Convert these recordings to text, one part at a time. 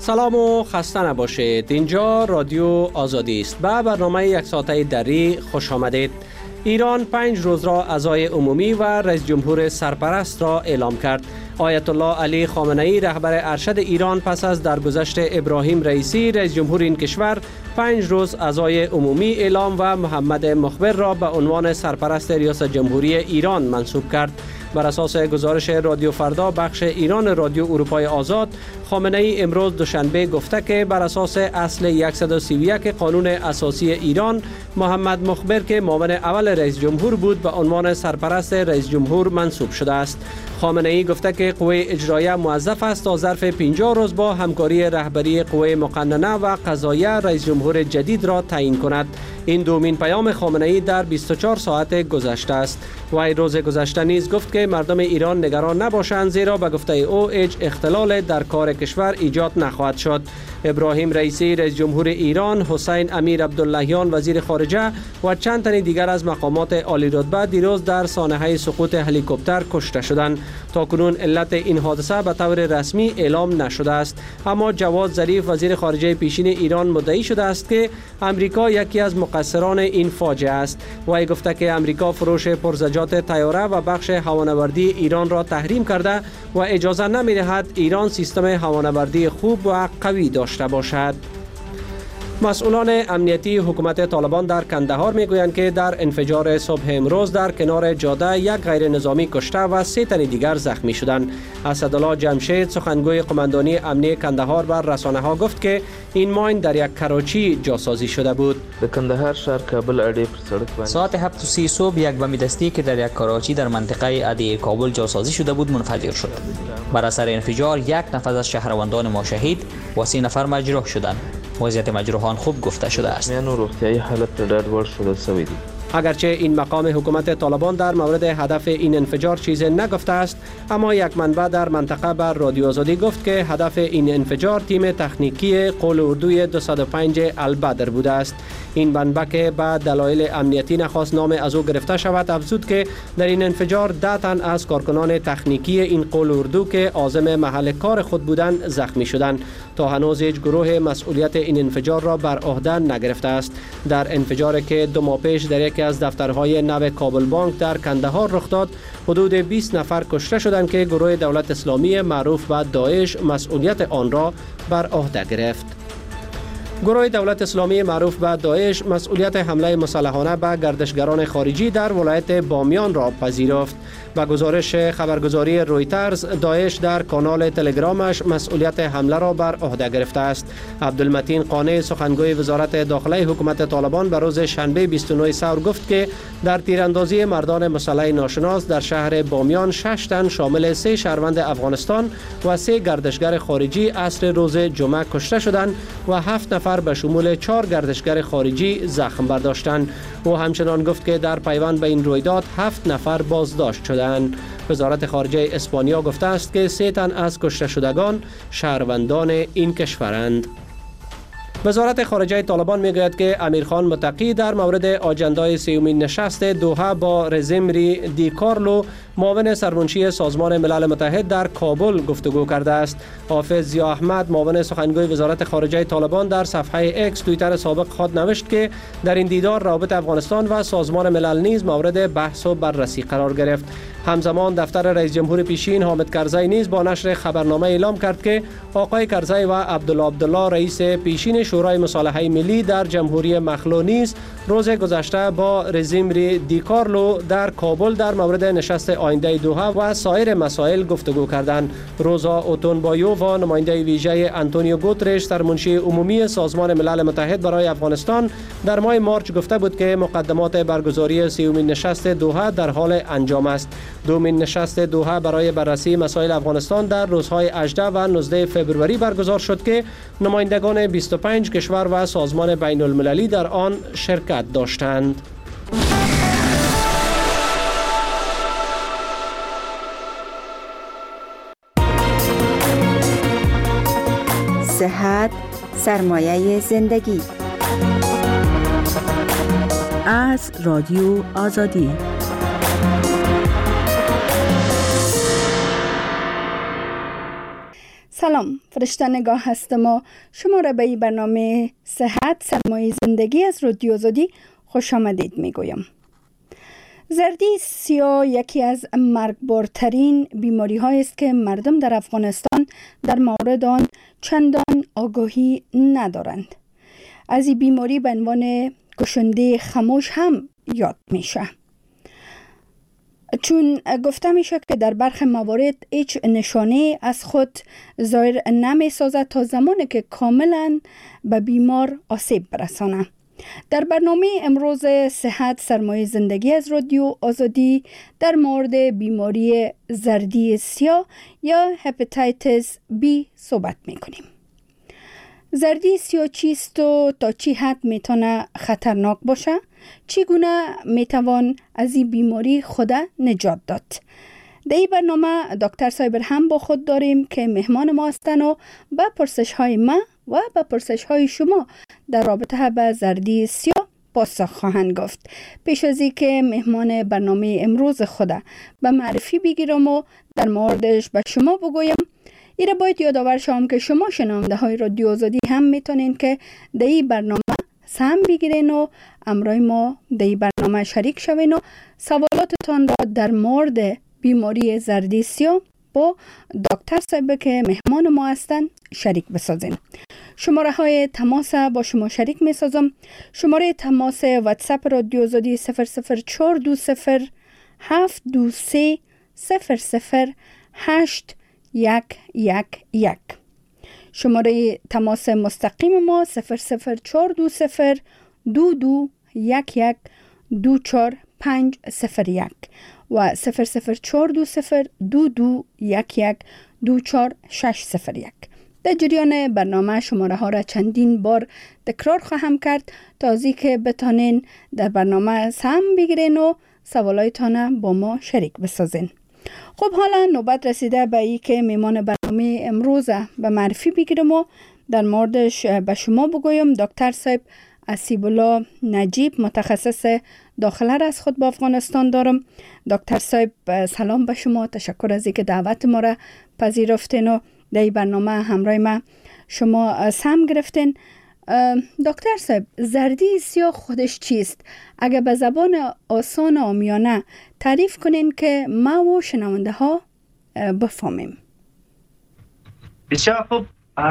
سلام و خسته نباشید. اینجا رادیو آزادی است. به برنامه یک ساعته دری خوش آمدید. ایران 5 روز را عزای عمومی و رئیس جمهور سرپرست را اعلام کرد. آیت الله علی خامنه ای رهبر ارشد ایران پس از درگذشت ابراهیم رئیسی رئیس جمهور این کشور 5 روز عزای عمومی اعلام و محمد مخبر را به عنوان سرپرست ریاست جمهوری ایران منصوب کرد. بر اساس گزارش رادیو فردا بخش ایران رادیو اروپای آزاد، خامنه ای امروز دوشنبه گفته که بر اساس اصل 131 قانون اساسی ایران محمد مخبر که معاون اول رئیس جمهور بود به عنوان سرپرست رئیس جمهور منصوب شده است. خامنه ای گفته که قوه اجرایه موظف است تا ظرف 50 روز با همکاری رهبری قوه مقننه و قضاییه رئیس جمهور جدید را تعیین کند. این دومین پیام خامنه ای در 24 ساعت گذشته است. وی روز گذشته نیز گفت که مردم ایران نگران نباشند، زیرا به گفته او هیچ اختلال در کار کشور ایجاد نخواهد شد. ابراهیم رئیسی رئیس جمهور ایران، حسین امیر عبداللهیان وزیر خارجه و چند تن دیگر از مقامات عالی رتبه دیروز در سانحه سقوط هلیکوپتر کشته شدند. تاکنون علت این حادثه به طور رسمی اعلام نشده است، اما جواد ظریف وزیر خارجه پیشین ایران مدعی شده است که امریکا یکی از مقصران این فاجعه است. وی گفته که امریکا فروش پرزجات طیاره و بخش هوانوردی ایران را تحریم کرده و اجازه نمی‌دهد ایران سیستم هوانوردی خوب و قوی داشته باشد. مسئولان امنیتی حکومت طالبان در کندهار میگویند که در انفجار صبح امروز در کنار جاده یک غیر نظامی کشته و 3 تن دیگر زخمی شدند. اسدالله جمشید سخنگوی قماندانی امنیتی کندهار بر رسانه‌ها گفت که این ماین در یک کراچی جاسازی شده بود. در کندهار شهر کابل اډې پر سړک باندې ساعت 7:30 صبح یک بم دستی که در یک کراچی در منطقه اډې کابل جاسازی شده بود منفجر شد. بر اثر انفجار 1 نفر از شهروندان ما شهید و 3 نفر مجروح شدند. وضعیت مجروحان خوب گفته شده است. روغتیایی حالت ډېر ورډ شده شوی دی. اگرچه این مقام حکومت طالبان در مورد هدف این انفجار چیزی نگفته است، اما یک منبع در منطقه بر رادیو آزادی گفت که هدف این انفجار تیم تکنیکی قول اردوی 205 البدر بوده است. این منبع که به دلایل امنیتی نخواست نام از او گرفته شود افزود که در این انفجار 10 تن از کارکنان تکنیکی این قول اردو که عازم محل کار خود بودند زخمی شدند. تا هنوز هیچ گروه مسئولیت این انفجار را بر عهده نگرفته است. در انفجاری که 2 ماه پیش در یکی از دفترهای نو کابل بانک در کندهار رخ داد، حدود 20 نفر کشته شدند که گروه دولت اسلامی معروف به داعش مسئولیت آن را بر عهده گرفت. گروه دولت اسلامی معروف به داعش مسئولیت حمله مسلحانه به گردشگران خارجی در ولایت بامیان را پذیرفت. با گزارش خبرگزاری رویترز، داعش در کانال تلگرامش مسئولیت حمله را بر عهده گرفته است. عبدالمتین قانع سخنگوی وزارت داخله حکومت طالبان به روز شنبه 29 ثور گفت که در تیراندازی مردان مسلح ناشناس در شهر بامیان 6 تن شامل 3 شهروند افغانستان و 3 گردشگر خارجی عصر روز جمعه کشته شدند و 7 نفر به شمول 4 گردشگر خارجی زخم برداشتند. او همچنان گفت که در پیوند به این رویداد 7 نفر بازداشت شدند. وزارت خارجه اسپانیا گفته است که 3 تن از کشته شدگان شهروندان این کشورند. وزارت خارجه طالبان میگوید که امیرخان متقی در مورد آجندای 3مین نشست دوحه با رزیمری دی کارلو معاون سرمنشی سازمان ملل متحد در کابل گفتگو کرده است. حافظ ضیا احمد معاون سخنگوی وزارت خارجه طالبان در صفحه اکس توییتر سابق خود نوشت که در این دیدار روابط افغانستان و سازمان ملل نیز مورد بحث و بررسی قرار گرفت. همزمان دفتر رئیس جمهور پیشین حامد کرزی نیز با نشر خبرنامه اعلام کرد که آقای کرزی و عبدالله رئیس پیشین شورای مصالحه ملی در جمهوری مخلو نیز روز گذشته با رزیمری دی کارلو در کابل در مورد نشست آینده دوحه و سایر مسائل گفتگو کردند. روزا اوتونبایو و نماینده ویژه آنتونیو گوترش سرمنشی عمومی سازمان ملل متحد برای افغانستان در ماه مارچ گفته بود که مقدمات برگزاری 3مین نشست دوحه در حال انجام است. دومین نشست دوحه برای بررسی مسائل افغانستان در روزهای 18 و 19 فوریه برگزار شد که نمایندگان 25 کشور و سازمان بین المللی در آن شرکت داشتند. صحت سرمایه زندگی. از رادیو آزادی. سلام، فرشته نگاه هستم و شما را به این برنامه صحت سرمایه زندگی از رادیو آزادی خوش آمدید میگویم. زردی سیاه یکی از مرگبارترین بیماری هایی است که مردم در افغانستان در مورد آن چندان آگاهی ندارند. از این بیماری به عنوان گشنده خاموش هم یاد میشه، چون گفته میشه که در برخی موارد هیچ نشانه از خود ظاهر نمی سازد تا زمانی که کاملا به بیمار آسیب برسانه. در برنامه امروز صحت سرمایه زندگی از رادیو آزادی در مورد بیماری زردی سیاه یا هپاتیتس بی صحبت میکنیم. زردی سیاه چیست و تا چی حد میتونه خطرناک باشه؟ چگونه میتوان از این بیماری خود نجات داد؟ در این برنامه دکتر صابر هم با خود داریم که مهمان ما هستند و به پرسش های ما و به پرسش های شما در رابطه با زردی سیاه پاسخ خواهند گفت. پیش از این که مهمان برنامه امروز خود به معرفی بگیرم و در موردش به شما بگویم، ایره باید یادآور شوم که شما شنونده های رادیو آزادی هم میتونین که در این برنامه سهم بگیرین و امروز ما در این برنامه شریک شوین و سوالاتتان را در مورد بیماری زردی سیاه با دکتر صاحب که مهمان ما هستند شریک بسازین. شماره های تماس با شما شریک می سازم. شماره تماس واتساپ رادیو آزادی 00420 723 00811. شماره تماس مستقیم ما 00420 2211 24501 و 00420 2211 24601. در جریان برنامه شماره ها را چندین بار تکرار خواهم کرد تا از اینکه بتانین در برنامه سهم بگیرین و سوالایتان با ما شریک بسازین. خب حالا نوبت رسیده به این که میمان برنامه امروز به معرفی بگیرم و در موردش به شما بگویم. دکتر صاحب اسیب الله نجیب، متخصص داخله از خود با افغانستان دارم. دکتر صاحب سلام به شما، تشکر از اینکه دعوت ما را پذیرفتین و در این برنامه همراه ما شما سهم گرفتین. دکتر صاحب، زردی سیاه خودش چیست؟ اگر به زبان آسان و عامیانه تعریف کنین که ما و شنونده ها بفهمیم. بسیار خوب.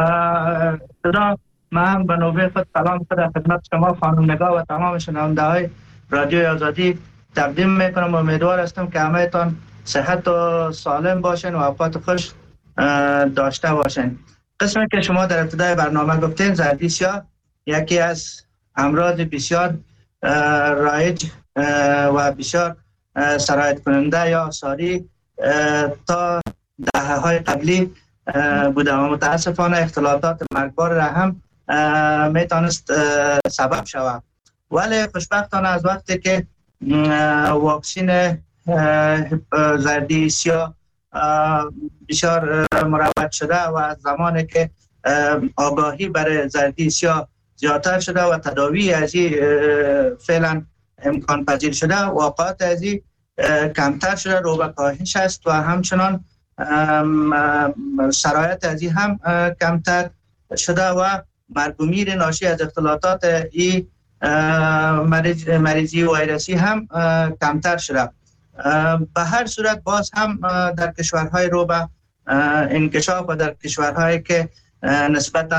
من به نوبه خود سلام خود خدمت شما خانم نگاه و تمام شنونده های رادیو آزادی تقدیم میکنم و امیدوار هستم که همه تان صحت و سالم باشین و اوقات خوش داشته باشین. قسمی که شما در ابتدای برنامه گفتین، زردی سیاه یکی از امراض بسیار رایج و بسیار سرایت کننده یا آثاری تا دهه‌های قبلی بوده و متاسفانه اختلالات مرگبار را هم میتونست سبب شود. ولی خوشبختانه از وقتی که واکسین زردی سیاه بسیار مروج شده و از زمانی که آگاهی برای زردی سیاه زیادتر شده و تداوی از این فعلا امکان پذیر شده، واقعات از این کمتر شده، رو به کاهش است و همچنان سرایت از این هم کمتر شده و مرگ و میر ناشی از اختلالات این مریضی ویروسی هم کمتر شده. به هر صورت باز هم در کشورهای رو به انکشاف و در کشورهایی که نسبتاً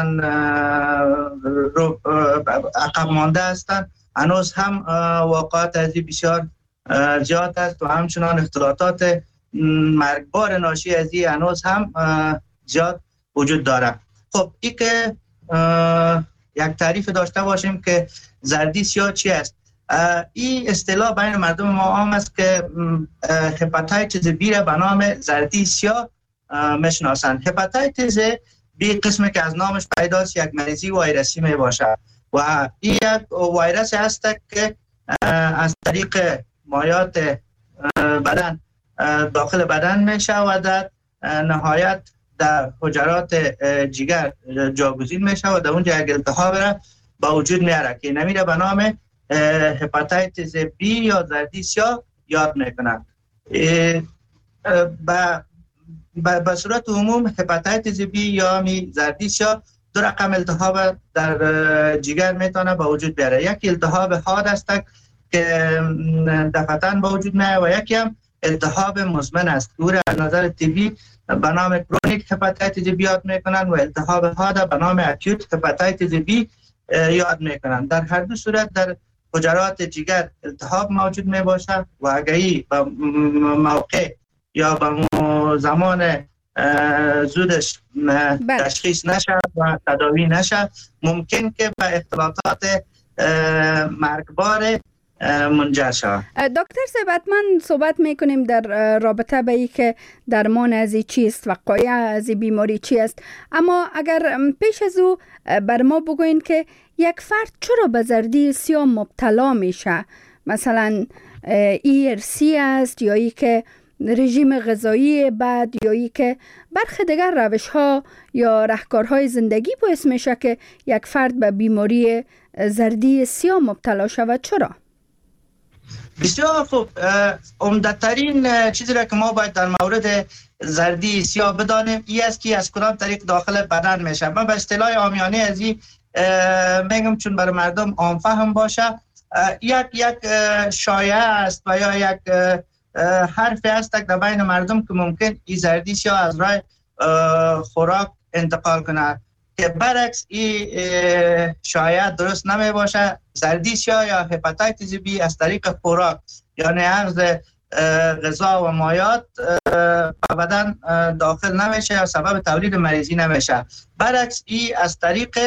عقب مانده هستند هنوز هم واقعات از این بسیار زیاد است و همچنان اختلالات مرگبار ناشی از این هنوز هم زیاد وجود داره. خب این که یک تعریف داشته باشیم که زردی سیاه چی است. این اصطلاح بین مردم ما عام است که هپاتیتس بی را به نام زردی سیاه میشناسند. هپاتیتس بی قسمی که از نامش پیداست یک مریضی ویروسی می باشد و این یک ویروس است که از طریق مایات بدن داخل بدن می شود، نهایت در حجرات جگر جاگزین می شود، در اونجا یک التهاب با وجود میاره که نمیره به نام هپاتیتس بی یا زردی سیاه یاد میکنن. به صورت عموم هپاتیتس بی یا زردی سیاه دو رقم التهاب در جگر میتونه به وجود بیاره. یک التهاب حاد است که دفعتاً به وجود میاد و یکی هم التهاب مزمن است. او را از نظر طبی به نام کرونیک هپاتیتس بی یاد میکنن و التهاب حاد به نام اکوت هپاتیتس بی یاد میکنن. در هر دو صورت در حجرات جگر التهاب موجود می باشه و اگری به موقع یا به زمان زودش تشخیص نشه و تداوی نشه ممکن که به اختلالات مرگبار منجر شود. دکتر صاحب حتما صحبت میکنیم در رابطه به ای که درمان از چیست، وقایع از بیماری چی است، اما اگر پیش از او بر ما بگوین که یک فرد چرا به زردی سیاه مبتلا میشه؟ مثلا ERC است یا ای که رژیم غذایی بد یا ای که برخی دیگر روش ها یا رهکارهای زندگی باعث میشه که یک فرد به بیماری زردی سیاه مبتلا شود. چرا؟ بسیار خوب. عمده‌ترین چیزی را که ما باید در مورد زردی سیاه بدانیم این است که از کدام طریق داخل بدن میشه. من به اصطلاح عامیانه از این میگم چون برای مردم عام فهم باشه، یک شایعه است و یا یک حرفی است در بین مردم که ممکن این زردی سیاه از راه خوراک انتقال کنه که برعکس این شایعه درست نمی باشه. زردی سیاه یا هپاتیتس بی از طریق خوراک یعنی عرض غذا و مایات به بدن داخل نمیشه یا سبب تولید مریضی نمیشه. برعکس این از طریق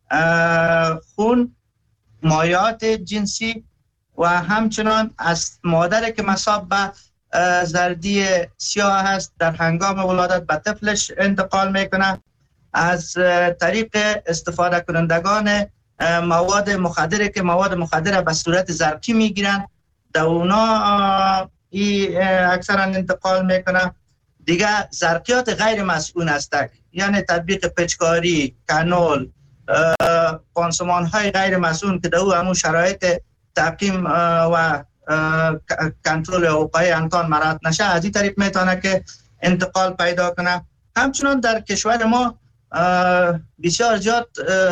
خون، مایات جنسی و همچنان از مادر که مصاب به زردی سیاه هست در هنگام ولادت به طفلش انتقال میکنه. از طریق استفاده کنندگان مواد مخدر که مواد مخدر به صورت زرقی میگیرن در اونا اکثرا انتقال میکنه. دیگه زرقیات غیر مسئول هستند، یعنی تطبیق پچکاری، کانول، پانسمان های غیر مسئول که در او همون شرایط تعقیم و کنترل اوقای انتان مراعات نشه از این طریق میتونه که انتقال پیدا کنه. همچنان در کشور ما بسیار زیاد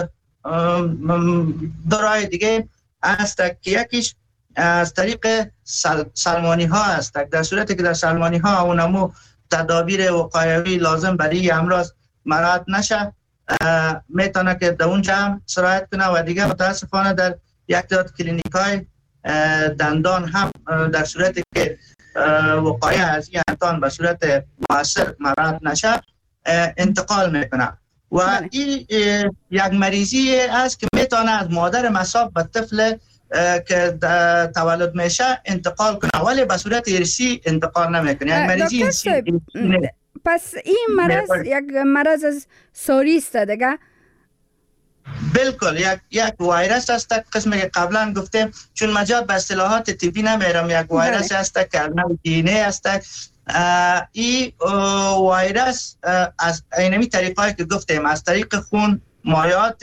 دارای دیگه است که یکیش از طریق سلمانی ها است. در صورتی که در سلمانی ها اونمو تدابیر وقایوی لازم برای امراض مراعات نشه میتونه که در اونجا هم سرایت کنه و دیگه متاسفانه در یک تعداد کلینیک های دندان هم در صورتی که وقایع از این انتان به صورت مؤثر مراعات نشه انتقال میکنه و این یک مریضی است که میتونه از مادر مصاب به طفل که تولد میشه انتقال کنه ولی به صورت ارثی انتقال نمیکنه. یک مریضی ارثی. پس این مرض یک مرض از ساری است دیگه؟ بالکل یک ویروس است قسمی که قبلا گفتیم چون مجال به اصطلاحات طبی نمیرم. یک ویروس است که نوع دی است. این ویروس از اینمی طریقایی که گفتیم از طریق خون، مایات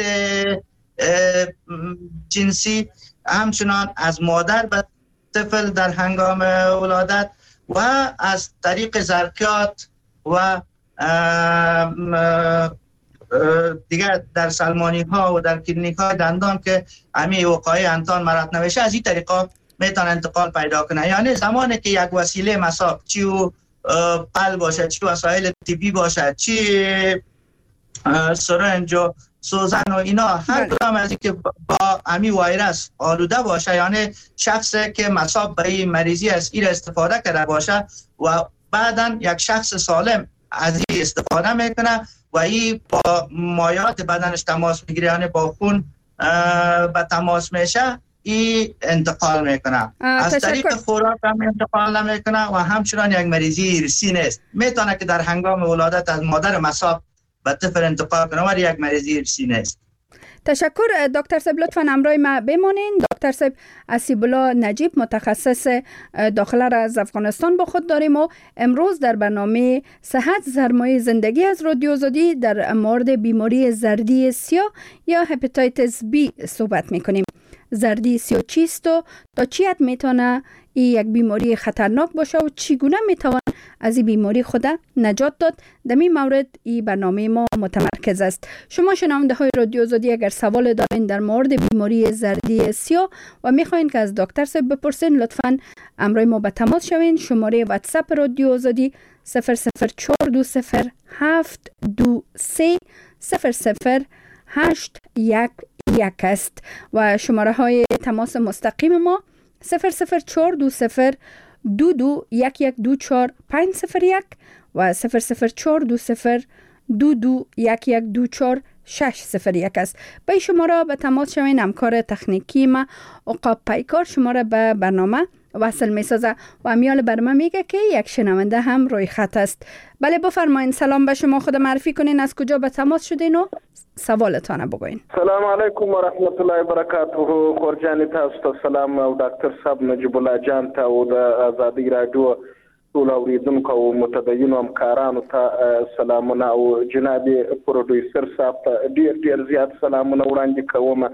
جنسی، همچنان از مادر به طفل در هنگام ولادت و از طریق زرقیات و دیگر در سلمانی ها و در کلینیک های دندان که همین وقایع انتان مراعات نمیشه از این طریقا میتونه انتقال پیدا کنه. یعنی زمانی که یک وسیله مصاب چی و پل باشه، چی وسایل طبی باشه، چی سرنج و سوزن و اینا هر کدام از این که با همین ویروس آلوده باشه یعنی شخصی که مصاب به این مریضی از این استفاده کرده باشه و بعداً یک شخص سالم از این استفاده میکنه و این با مایات بدنش تماس میگیره یعنی با خون به تماس میشه این انتقال میکنه. از طریق خوراک هم انتقال نمیکنه و همچنان یک مریضی ارثی نیست. میتونه که در هنگام ولادت از مادر مصاب به طفل انتقال کنه ولی یک مریضی ارثی نیست. تشکر دکتر صاحب، لطفاً همراه ما بمانین. دکتر صاحب اسیب‌الله نجیب متخصص داخله را از افغانستان با خود داریم و امروز در برنامه صحت سرمایه زندگی از رادیو آزادی در مورد بیماری زردی سیاه یا هپاتیتس بی صحبت میکنیم. زردی سیاه چیست و تا چی حد میتونه این یک بیماری خطرناک باشه و چگونه میتوان از این بیماری خود نجات داد. در این مورد این برنامه ما متمرکز است. شما شنونده های رادیو آزادی اگر سوال دارین در مورد بیماری زردی سیاه و میخواین که از دکتر صاحب بپرسین، لطفاً امروز ما به تماس شوین. شماره واتساپ رادیو آزادی 0042072323001 است و شماره های تماس مستقیم ما 00420221124 و 00420221124 601 است. به شماره به تماس شوین. همکار تکنیکی ما عقاب پیکار شماره به برنامه وصل می سازه و امیال برنامه میگه که یک شنونده هم روی خط است. بله بفرمایین. سلام به شما، خود معرفی کنین، از کجا به تماس شدین و سوالتان بگوین. سلام علیکم و رحمت الله و برکاته. خورجان تاسو سلام او ډاکټر صاحب نجیب الله جان ته او د آزادی رادیو ټول اوریدونکو او متدینو همکارانو ته سلامونه او جناب پروډوسر صاحب ته ډیر زیات سلامونه وړاندې کوم.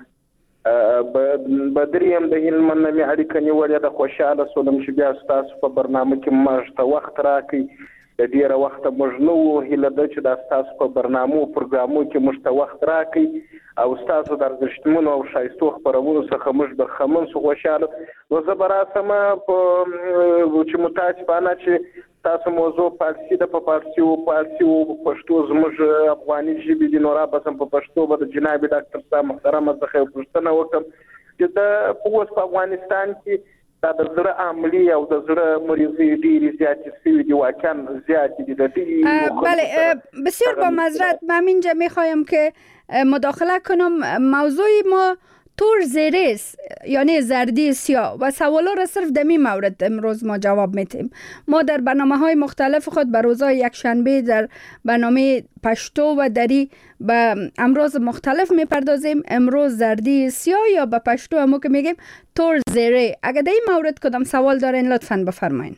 بدریم د هلمند مې اړیکه نیولې ده. خوشاله سولم چې بیا ستاسو په برنامه کې موږ ته وخت راکړئ. د ډیره وخت موږ نو هیله ده چې د ستاسو په برنامو او پروګرامو کې موږ ته وخت راکړئ او ستاسو د ارزښتمنو او ښایستو خپرونو څخه موږ برخمن سو. خوشاله نو زه به راسم چې متاسفانه چې تاسو موضوع فارسي د په فارسي او پښتو زموږ افغاني ژبې د نورا بسم په پښتو به د جناب ډاکټر صاحب محترم څخه پوښتنه وکړم چې د اوس په افغانستان کې دا د زړه عملی او د زړه مریضي ډېرې زیاتې شوي دي، واقعا زیاتې دي. بله بسیار با معذرت من اینجا میخوایم که مداخله کنم. موضوع ما تور زیرس یعنی زردی سیاه و سوالا را صرف در این مورد امروز ما جواب میتیم. ما در برنامه های مختلف خود به روزهای یک شنبه در برنامه پشتو و دری به امراض مختلف میپردازیم. امروز زردی سیاه یا به پشتو همو که میگیم تور زیره. اگر در این مورد کدام سوال دارین لطفاً بفرمایین.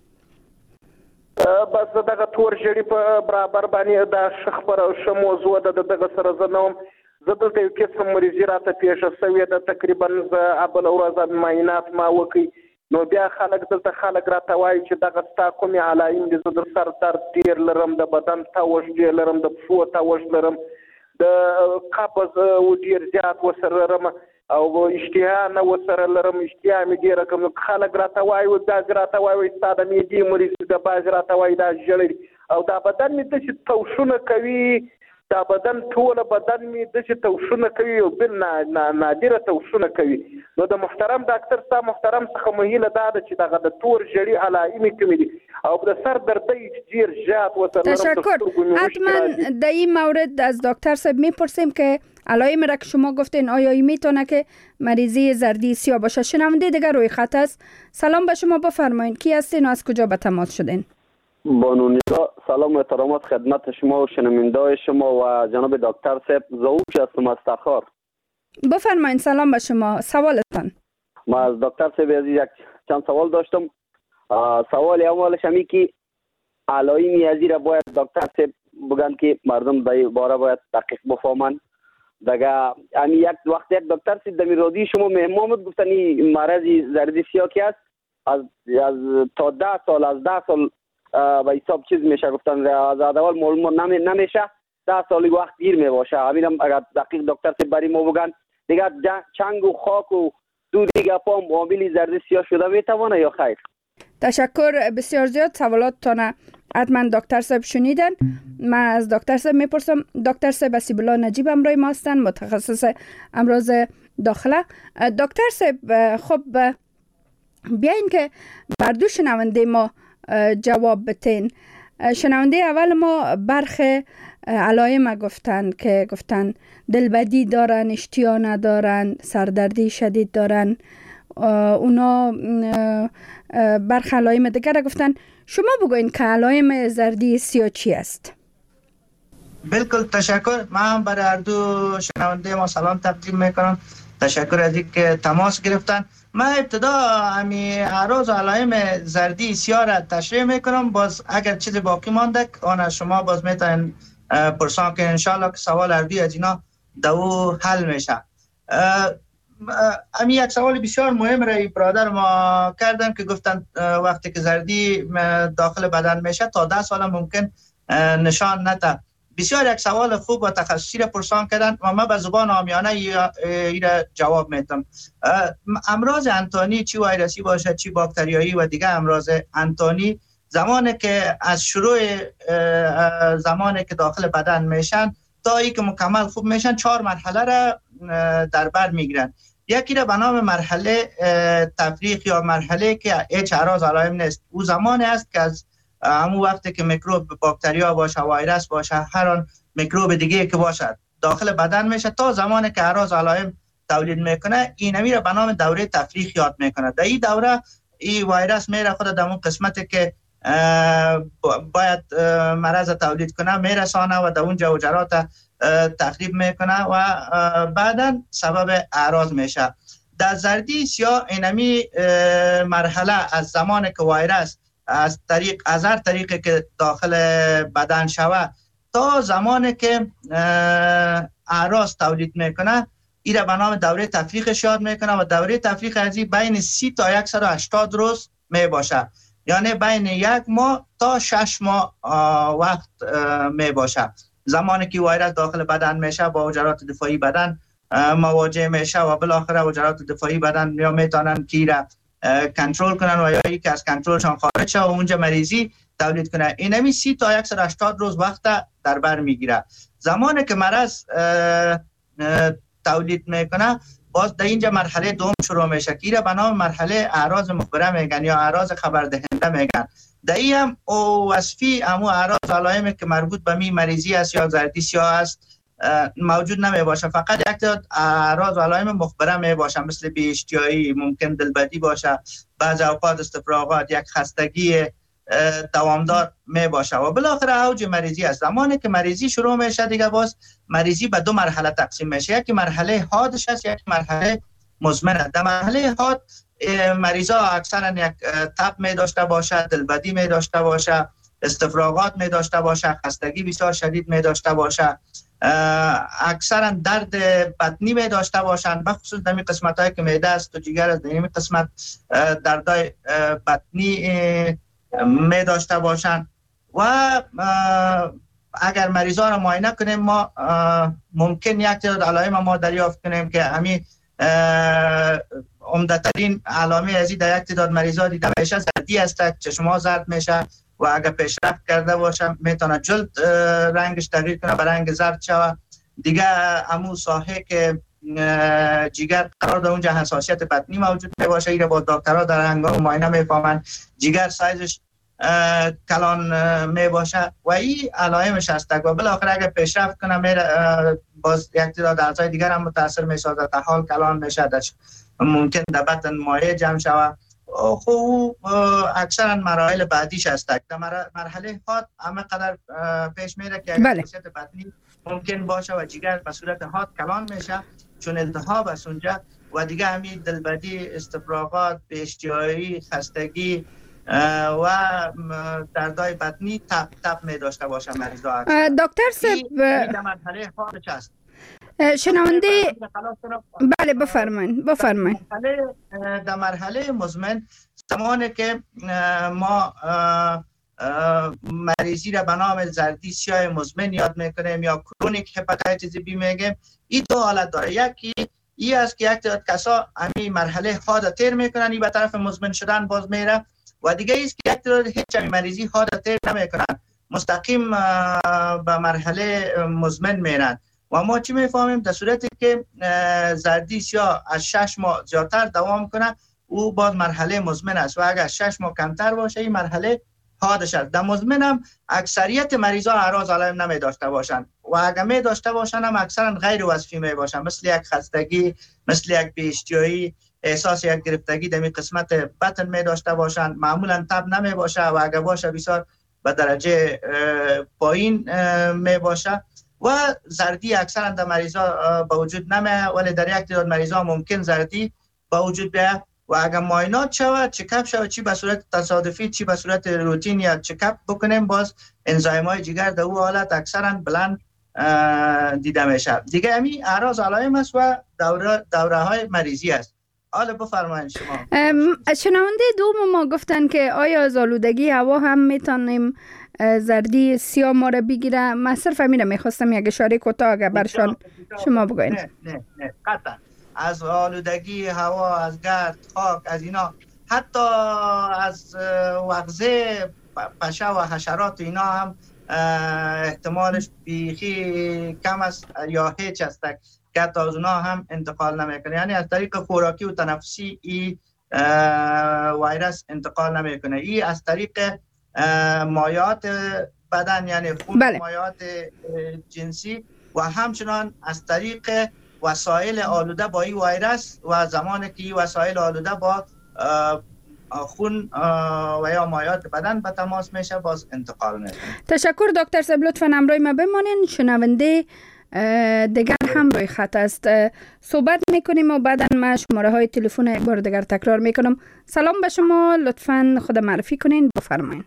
بس دغه تور ژړی په برابر باندې دا ښه موضوع ده. دغه سره زه نه وم. زه دلته یو قسم مریضي راته پیښه شوې ده. تقریبا زه بله ورځ معاینات ما وکړ نو بیا خلک راته وایي چې دغه ستا کومې علایم دي. زه د سر درد ډېر لرم، د بدن تاوش ډېر لرم، د پښو تاوش لرم، د قبض ډېر زیات ورسره لرم او اشتها نه ورسره لرم. اشتها مې ډېره کم. خلک راته وایي بعضې راته وایي ستا د معدې مریض ده، بعضې راته وایي دا ژړی او دا بدن مې داسې توشونه کوي. دا بدن ټول بدن می د چې توشونه کوي او بل نادره توشونه کوي. نو د محترم ډاکټر صاحب محترم څخه مهیله دا ده چې دغه د تور ژړی علائم کوم دي او د سر درد ډیر زیات وسره. تشکر. حتما در این مورد از دکتر صاحب میپرسیم که علائم را که شما گفتین آیا میتونه که مریضی زردی سیاه باشه. شنونده دیگر روی خط است. سلام به شما، بفرمایید کی هستین و از کجا به تماس شدین؟ بانو ندا سلام و احترامات خدمت شما و شنونده شما و جناب دکتر صاحب. زوج هستم از تخار. بفرمایید. سلام به شما، سوالتان. ما از دکتر صاحب عزیز یک چند سوال داشتم. سوال اولش همی که علائم ازی را باید دکتر صاحب بگن که مردم در باره باید دقیق بفهمن. دیگه همی یک وقت یک دکتر صاحب در رادیو شما مهمامت گفتن این مرض زردی سیاه کی است از تا 10 سال از 10 سال و حساب چیز میشه گفتن از اول معلوم نمیشه. 10 سالی وقت گیر میباشه. همینم اگر دقیق دکتر صاحب برای ما بگن دیگه چنگ و خاک و دود دیگه پام معاملی زردی سیاه شده میتوانه یا خیر؟ تشکر. بسیار زیاد سوالاتتان حتما دکتر صاحب شنیدن. من از دکتر صاحب میپرسم. دکتر صاحب اسیب الله نجیب امروی ما هستن، متخصص امراض داخله. دکتر صاحب خب بیاین که بر دو شنونده ما جواب بتین. شنونده اول ما برخ علائم گفتن که گفتن دلبدی دارن، اشتها ندارن، سردردی شدید دارن. اونا برخ علائم دیگر گفتن. شما بگوین که علائم زردی سیاه چی است؟ بالکل تشکر. من برای هر دو شنونده ما سلام تقدیم میکنم. تشکر از اینکه تماس گرفتن. من ابتدا همین اعراض و علائم زردی سیاه را تشریح میکنم. باز اگر چیز باقی مانده آن از شما باز میتونن پرسان که انشالله که سوال اردوی از اینا دو حل میشه. امی یک سوال بسیار مهم را برادر ما کردن که گفتن وقتی که زردی داخل بدن میشه تا 10 سال ممکن نشان نده. بسیار یک سوال خوب و تخصصی را پرسان کردن و من به زبان عامیانه این جواب میدم. امراض انتانی چی ویروسی باشه چی باکتریایی و دیگه امراض انتانی زمانی که از شروع زمانی که داخل بدن میشن تا ای که مکمل خوب میشن 4 مرحله را در بر میگیرن. یکی را به نام مرحله تفریق یا مرحله که هیچ اعراض علائم نیست. او زمانی است که از همون وقتی که میکروب باکتریا باشه ویروس باشه هر آن میکروب دیگه که باشه داخل بدن میشه تا زمانی که اعراض علائم تولید میکنه اینمی را به نام دوره تفریق یاد میکنه. در این دوره این ویروس میره خود در اون قسمتی که باید مرض تولید کنه میرسانه و در اون جوجرات تخریب میکنه و بعدا سبب اعراض میشه. در زردی سیاه اینمی مرحله از زمانی که ویروس از هر طریقی که داخل بدن شوه تا زمانی که اعراض تولید میکنه این را به نام دوره تفریق یاد میکنه و دوره تفریق ازی بین 30 تا 180 روز می باشه، یعنی بین 1 ماه تا 6 ماه وقت می باشه. زمانی که ویروس داخل بدن میشه با حجرات دفاعی بدن مواجه میشه و بالاخره حجرات دفاعی بدن یا میتونن کی را کنترل کنن و یا یکی از کنترلشان خارج شه و اونجا مریضی تولید کنه. اینمی 30 تا 180 روز وقت در بر میگیره. زمانی که مرض تولید میکنه باز در اینجا مرحله دوم شروع میشه که را به نام مرحله اعراض مخبره میگن یا اعراض خبر دهنده میگن. در این هم وصفی امو اعراض علائمی که مربوط به می مریضی است یا زردی سیاه است موجود نمی باشه، فقط یک تعداد اعراض علائم مخبره می باشه مثل بی‌اشتیایی، ممکن دلبدی باشه، بعضی اوقات استفراغات، یک خستگی دوامدار می باشه و بالاخره اوج مریضی است. زمانی که مریضی شروع میشه دیگه باز مریضی به 2 مرحله تقسیم میشه، یکی مرحله حادش است یکی مرحله مزمن است. در مرحله حاد مریضا اکثرا یک تب می داشته باشه، دلبدی می داشته باشه، استفراغات می داشته باشه، خستگی بسیار شدید می داشته باشه، اکثرا درد بطنی می داشته باشند، بخصوص در این قسمت هایی که معده است و جگر است در این قسمت دردای بطنی می داشته باشند و اگر مریضا را معاینه کنیم ما ممکن یک تعداد علائم ما دریافت کنیم که همین عمدترین علامه ازی در یک تعداد مریضا دیده میشه زردی است، چشم‌ها زرد میشه و اگر پیشرفت کرده باشه میتونه جلد رنگش تغییر کنه به رنگ زرد شود. دیگه همون ساحه که جگر قرار داره اونجا حساسیت بطنی موجود باشه، این با دکترها در هنگام معاینه میفهمن جگر سایزش کلان می باشه و این علائمش هست و بالاخره اگر پیشرفت کنه میره باز یک تعداد اعضای دیگر هم متاثر میشه، تا حال کلان میشه، ممکن در بطن مایع جمع شود. خب اکثرا مراحل بعدیش هست. در مرحله حاد همه قدر پیش میره که حساسیت بطنی ممکن باشه و جگر به صورت حاد کلان میشه چون التهاب است اونجا و دیگه همین دلبدی، استفراغات، بی‌اشتیایی، خستگی و دردای بطنی تب می داشته باشه مریضا. دکتر صاحب در مرحله حادش است. شنونده بله بفرمایید. در مرحله مزمن زمانی که ما مریضی را به نام زردی سیاه مزمن یاد میکنیم یا کرونیک هپاتیتیس بی میگیم، این 2 حالت داره. یکی این است که یک تعداد کسا همین مرحله حاد تیر میکنن این به طرف مزمن شدن باز میره و دیگه است که یک تعداد هیچ مریضی حاد تیر نمیکنن مستقیم به مرحله مزمن میرن و ما چی میفهمیم؟ در صورتی که زردی سیاه از 6 ماه زیادتر دوام کنه او باز مرحله مزمن است و اگر 6 ماه کمتر باشه این مرحله حادش است. در مزمن هم اکثریت مریضا اعراض علائم نمی داشته باشند و اگر می داشته باشند هم اکثرا غیر وصفی می باشند، مثل یک خستگی، مثل یک بی‌اشتیایی، احساس یک گرفتگی در قسمت بطن می داشته باشند. معمولا تب نمی باشه و اگر باشه بسیار به درجه پایین می باشه و زردی اکثرا در مریضا با وجود نمیه ولی در یک تعداد مریضا ممکن زردی با وجود بیاید و اگر معاینات شود چکاپ شود چی به صورت تصادفی چی به صورت روتین یا چکاپ بکنیم باز انزایم‌های جگر در او حالت اکثرا بلند دیده میشه. دیگه همین اعراض علائم است و دوره های مریضی است. حالا بفرمایید شما. شنونده دوم ما گفتن که آیا از آلودگی هوا هم میتونیم زردی سیاه ما را بگیره؟ من صرف همین را میخواستم یک اشاره کوتاه اگر برشان شما بگوین. نه قطعا از آلودگی هوا، از گرد، خاک، از اینا، حتی از وغزه پشه و حشرات اینا هم احتمالش بیخی کم است یا هیچ است که حتی از اونا هم انتقال نمیکنه. یعنی از طریق خوراکی و تنفسی این ویروس انتقال نمیکنه. این از طریق مایعات بدن یعنی خون، مایعات جنسی و همچنان از طریق وسایل آلوده با این ویروس و زمانی که این وسایل آلوده با خون و یا مایعات بدن به تماس میشه باز انتقال میکنه. تشکر دکتر صاحب، لطفاً همراه ما بمانین. شنونده دیگر هم روی خط است، صحبت میکنیم و بعدا ما شماره های تلفن یک بار دیگر تکرار میکنم. سلام به شما، لطفاً خود معرفی کنین، بفرمایید.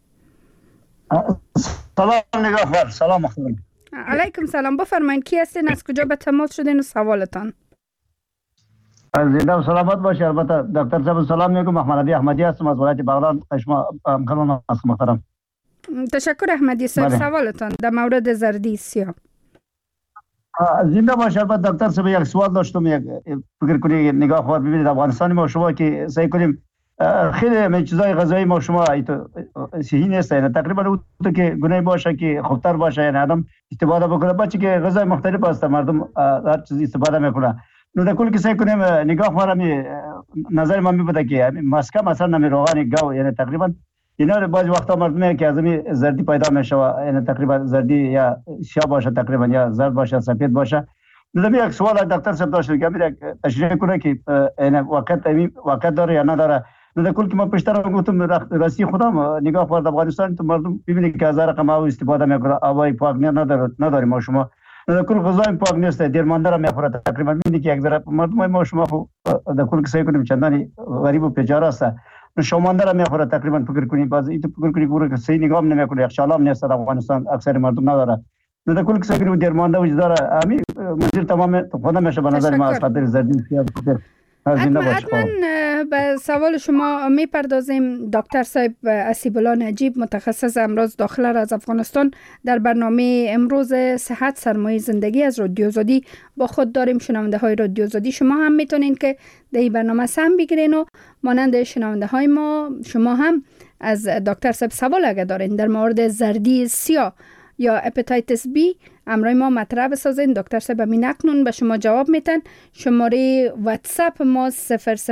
سلام نگاهبر. سلام مخدوم. علیکم سلام، بفرمایید کی هستین، از کجا به تماس شدین و سوالتان؟ زنده و سلامت باشی. البته دکتر صاحب سلام میگم. محمد علی احمدی هستم از ولایت بغلان. شما همکاران هستم محترم. تشکر احمدی صاحب. سوالتان در مورد زردی سیاه. زنده باشی. البته دکتر صاحب یک سوال داشتم، یک فکر کنید نگاهبر ببینید افغانستان ما شما که سعی کنیم خیلی چیزای غذایی ما شما صحیح نیست، یعنی تقریبا اون که گونه باشه که خوبتر باشه، یعنی آدم استفاده بکنه. بچه که غذای مختلف هست مردم هر چیزی استفاده میکنه. نو در کل که سعی کنیم نگاه کنم نظر من میبوده که مسکه مثلا نمی روغن گاو، یعنی تقریبا اینا بعضی وقتا مردم که از این زردی پیدا میشه، یعنی تقریبا زردی یا سیاه باشه تقریبا یا زرد باشه سفید باشه. نو یک سوال دکتر صاحب داشت که میره تشریح کنه که یعنی وقت داره یا نداره. در کل که ما پیشتر گفتم راستی خودم نگاه کرد افغانستان تو مردم ببینید که از رقم او استفاده میکنه، آبای پاک نداریم ما شما. در کل غذای پاک نیست، دیر مانده را میخوره تقریبا. میبینید که یک ذره مردم ما شما در کل که سعی کنیم چندانی غریب و بیچاره است، شما مانده را میخوره تقریبا. فکر کنید باز این فکر کنید گوره که صحیح نگاه نمیکنه، یک شالام نیست افغانستان اکثر مردم نداره. در کل که سعی کنیم دیر مانده وجود داره. همین مدیر تمام خود میشه به نظر ما از خاطر زردی سیاه. حتما به سوال شما میپردازیم. دکتر صاحب اسیب الله نجیب، متخصص امراض داخله از افغانستان، در برنامه امروز صحت سرمایه زندگی از رادیو آزادی با خود داریم. شنونده های رادیو آزادی شما هم میتونین که در این برنامه سهم بگیرین و مانند شنونده های ما شما هم از دکتر صاحب سوال اگه دارین در مورد زردی سیاه یا هپاتیتس بی امروز ما مطرح بسازین. دکتر صاحب همین اکنون به شما جواب میتن. شماره واتساپ ما 00420723008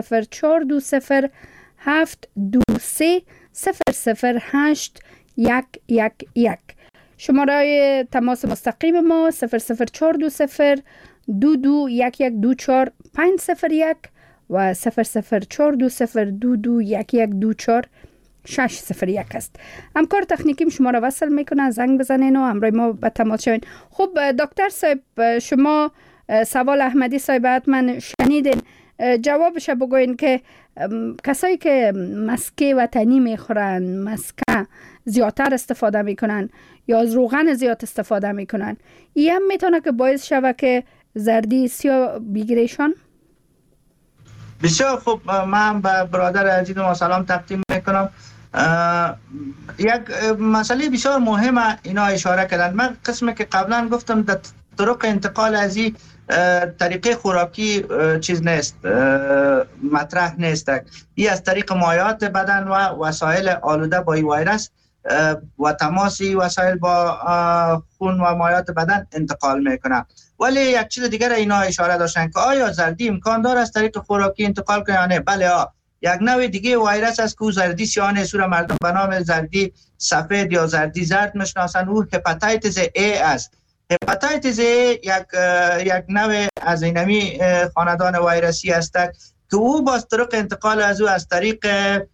شماره تماس مستقیم ما 00420221124 و 00420221124 601 است. همکار تکنیکیم شما را وصل میکنه، زنگ بزنین و همراه ما به تماس شوین. خب دکتر صاحب شما سوال احمدی صاحب حتما شنیدین، جوابش بگوین که کسایی که مسکه وطنی میخورن، مسکه زیادتر استفاده میکنن یا از روغن زیاد استفاده میکنن، این هم میتونه که باعث شوه که زردی سیاه بگیریشان؟ بسیار خوب، من به برادر عزیز ما سلام تقدیم میکنم. یک مسئله بسیار مهمه اینا اشاره کردن. من قسمی که قبلا گفتم در طرق انتقال از این طریقه خوراکی چیز نیست، مطرح نیست. این از طریق مایعات بدن و وسایل آلوده با این ویروس و تماسی وسایل با خون و مایعات بدن انتقال میکنه. ولی یک چیز دیگر اینا اشاره داشتن که آیا زردی امکان داره از طریق خوراکی انتقال کنه یا نه؟ بله، یک نوع دیگه ویروس است که زردی سیاه نیست، مردم به نام زردی سفید یا زردی زرد میشناسن. او هپاتیتس A است. هپاتیتس A یک نوع از اینمی خاندان ویروسی است که او با طرق انتقال از او از طریق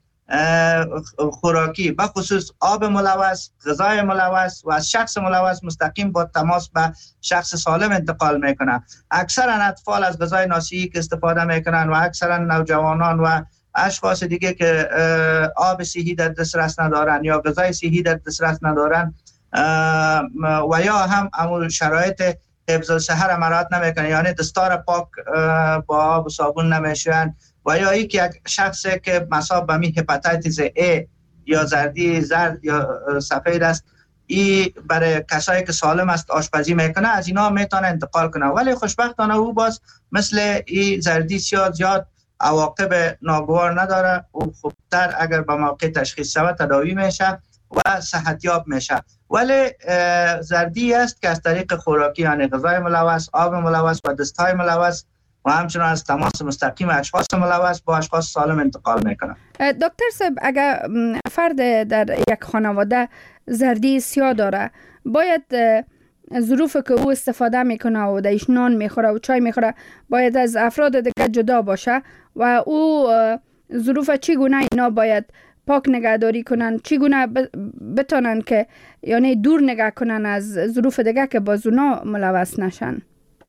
خوراکی به خصوص آب ملوث، غذای ملوث و از شخص ملوث مستقیم با تماس به شخص سالم انتقال میکنه. اکثرا اطفال از غذای ناصحی که استفاده میکنن و اکثرا نوجوانان و اشخاص دیگه که آب صحی در دسترس ندارن یا غذای صحی در دسترس ندارن و یا هم امور شرایط حفظ الصحه مراعات نمیکنن، یعنی دستار پاک با آب و صابون نمیشوین، و یا یک شخصی که مصاب به هپاتیتس A یا زردی زرد یا سفید است، این برای کسایی که سالم است آشپزی میکنه، از اینا میتونه انتقال کنه. ولی خوشبختانه او باز مثل این زردی سیاه زیاد عواقب ناگوار نداره. او خوبتر اگر به موقع تشخیص شود تداوی میشه و صحتیاب میشه. ولی زردی است که از طریق خوراکی، یعنی غذای ملوث، آب ملوث و دستهای ملوث و همچنان از تماس مستقیم اشخاص ملوث با اشخاص سالم انتقال میکنه. دکتر صاحب، اگر فرد در یک خانواده زردی سیاه داره، باید ظروف که او استفاده میکنه و درش نان میخوره و چای میخوره باید از افراد دیگه جدا باشه و او ظروف چگونه اینا باید پاک نگهداری کنن، چگونه بتونن که یعنی دور نگه کنن از ظروف دیگه که باز اونا ملوث نشن؟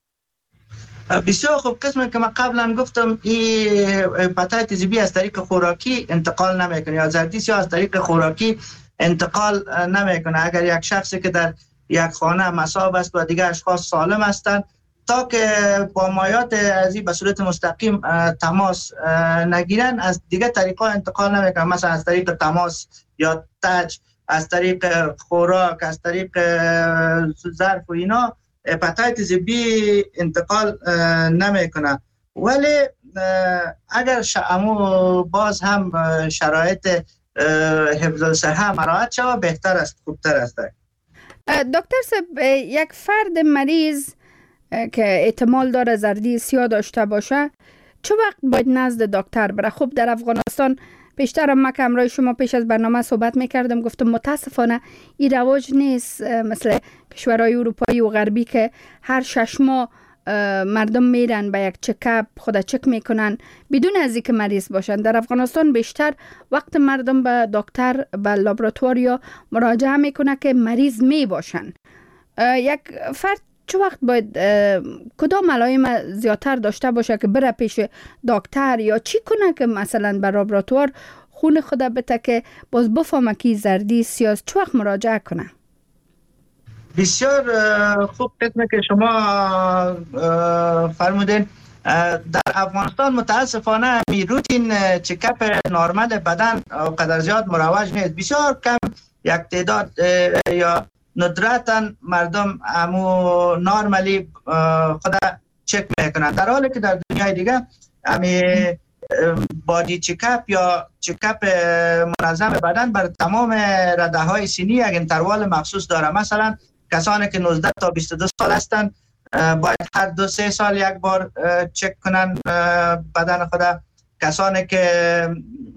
بسیار خوب. قسمی که من قبلا گفتم این هپاتیتس B از طریق خوراکی انتقال نمیکنه یا زردی سیاه از طریق خوراکی انتقال نمیکنه. اگر یک شخصی که در یک خانه مصاب است و دیگه اشخاص سالم هستند، تا که با مایات از این به صورت مستقیم تماس نگیرن، از دیگه طریقا انتقال نمیکنن، مثلا از طریق تماس یا تچ، از طریق خوراک، از طریق ظرف و اینا هپاتیتس B انتقال نمیکنه. ولی اگر باز هم شرایط حفظ الصحه مراعات شود بهتر است، خوبتر است. دکتر صاحب، یک فرد مریض که احتمال داره زردی سیاه داشته باشه چه وقت باید نزد دکتر بره؟ خب در افغانستان پیشتر ما که همراه شما پیش از برنامه صحبت میکردم، گفتم متاسفانه این رواج نیست مثل کشورهای اروپایی و غربی که هر 6 ماه مردم میرن به یک چکاپ، خود چک میکنن بدون از اینکه مریض باشن. در افغانستان بیشتر وقت مردم به دکتر، به لابراتوار یا مراجعه میکنه که مریض می باشن. یک فرد چه وقت باید کدام علائم زیادتر داشته باشه که بره پیش دکتر، یا چی کنه که مثلا به لابراتوار خون خود بده که باز بفهمه که زردی سیاه؟ چه وقت مراجعه کنه؟ بسیار خوب قسمه که شما فرمودین. در افغانستان متاسفانه روتین چکاپ نورمال بدن قدر زیاد مروج نیست. بسیار کم یک تعداد یا ندرتا مردم امو نورمالی خود چک میکنن، در حالی که در دنیای دیگه امی بادی چکاپ یا چکاپ منظم بدن بر تمام رده های سنی یک انتروال مخصوص داره. مثلا کسانی که 19 تا 22 سال هستند باید هر 2-3 سال یک بار چک کنن بدن خود. کسانی که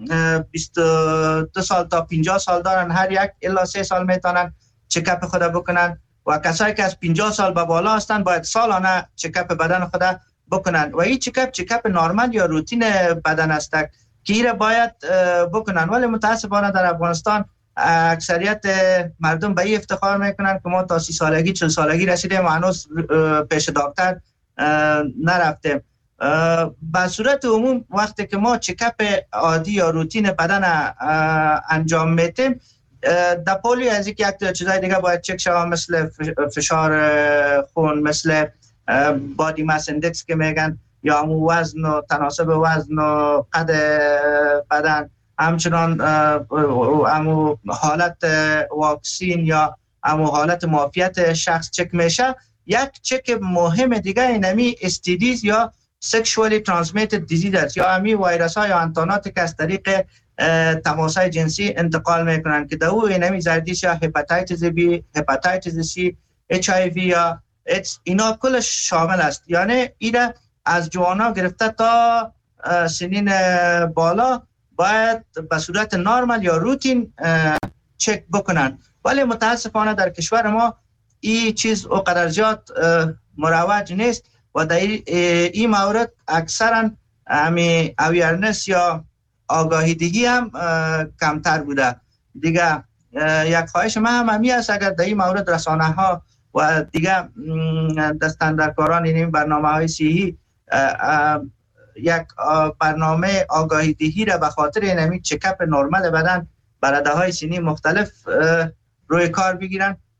22 سال تا 50 سال دارن هر 1 الی 3 سال میتونن چکاپ خود بکنن، و کسایی که از 50 سال به بالا هستند باید سالانه چکاپ بدن خود بکنن. و این چکاپ نورمال یا روتین بدن است که ایره باید بکنن. ولی متاسفانه در افغانستان اکثریت مردم به این افتخار میکنن که ما تا 30 سالگی 40 سالگی رسیدیم و هنوز پیش دکتر نرفتیم. به صورت عموم وقتی که ما چکاپ عادی یا روتین بدن انجام میتیم، در پولی از یک چیزای دیگه باید چک شود، مثل فشار خون، مثل بادی ماس ایندکس که میگن، یا همون وزن و تناسب وزن و قد بدن، همچنان همون حالت واکسین یا همون حالت معافیت شخص چک میشه. یک چک مهم دیگه اینمی استیدیز یا sexually transmitted disease است، یا همی ویروس ها یا انتاناتی که از طریق تماس های جنسی انتقال میکنن که در او اینمی زردیش یا هپاتیتس B، هپاتیتس C، HIV یا ایدز، اینا کلش شامل است. یعنی ایره از جوانا گرفته تا سنین بالا باید به صورت نورمال یا روتین چک بکنن. ولی متاسفانه در کشور ما این چیز اونقدر زیاد مروج نیست و در این مورد اکثرا همی اویرنس یا آگاهی دهی هم کمتر بوده. دیگه یک خواهش من هم همی است اگر در این مورد رسانه ها و دیگه دستاندرکاران این برنامه های صحی یک برنامه آگاهی دهی را به خاطر اینمی چکاپ نورمال بدن برده های سنی مختلف روی کار بگیرن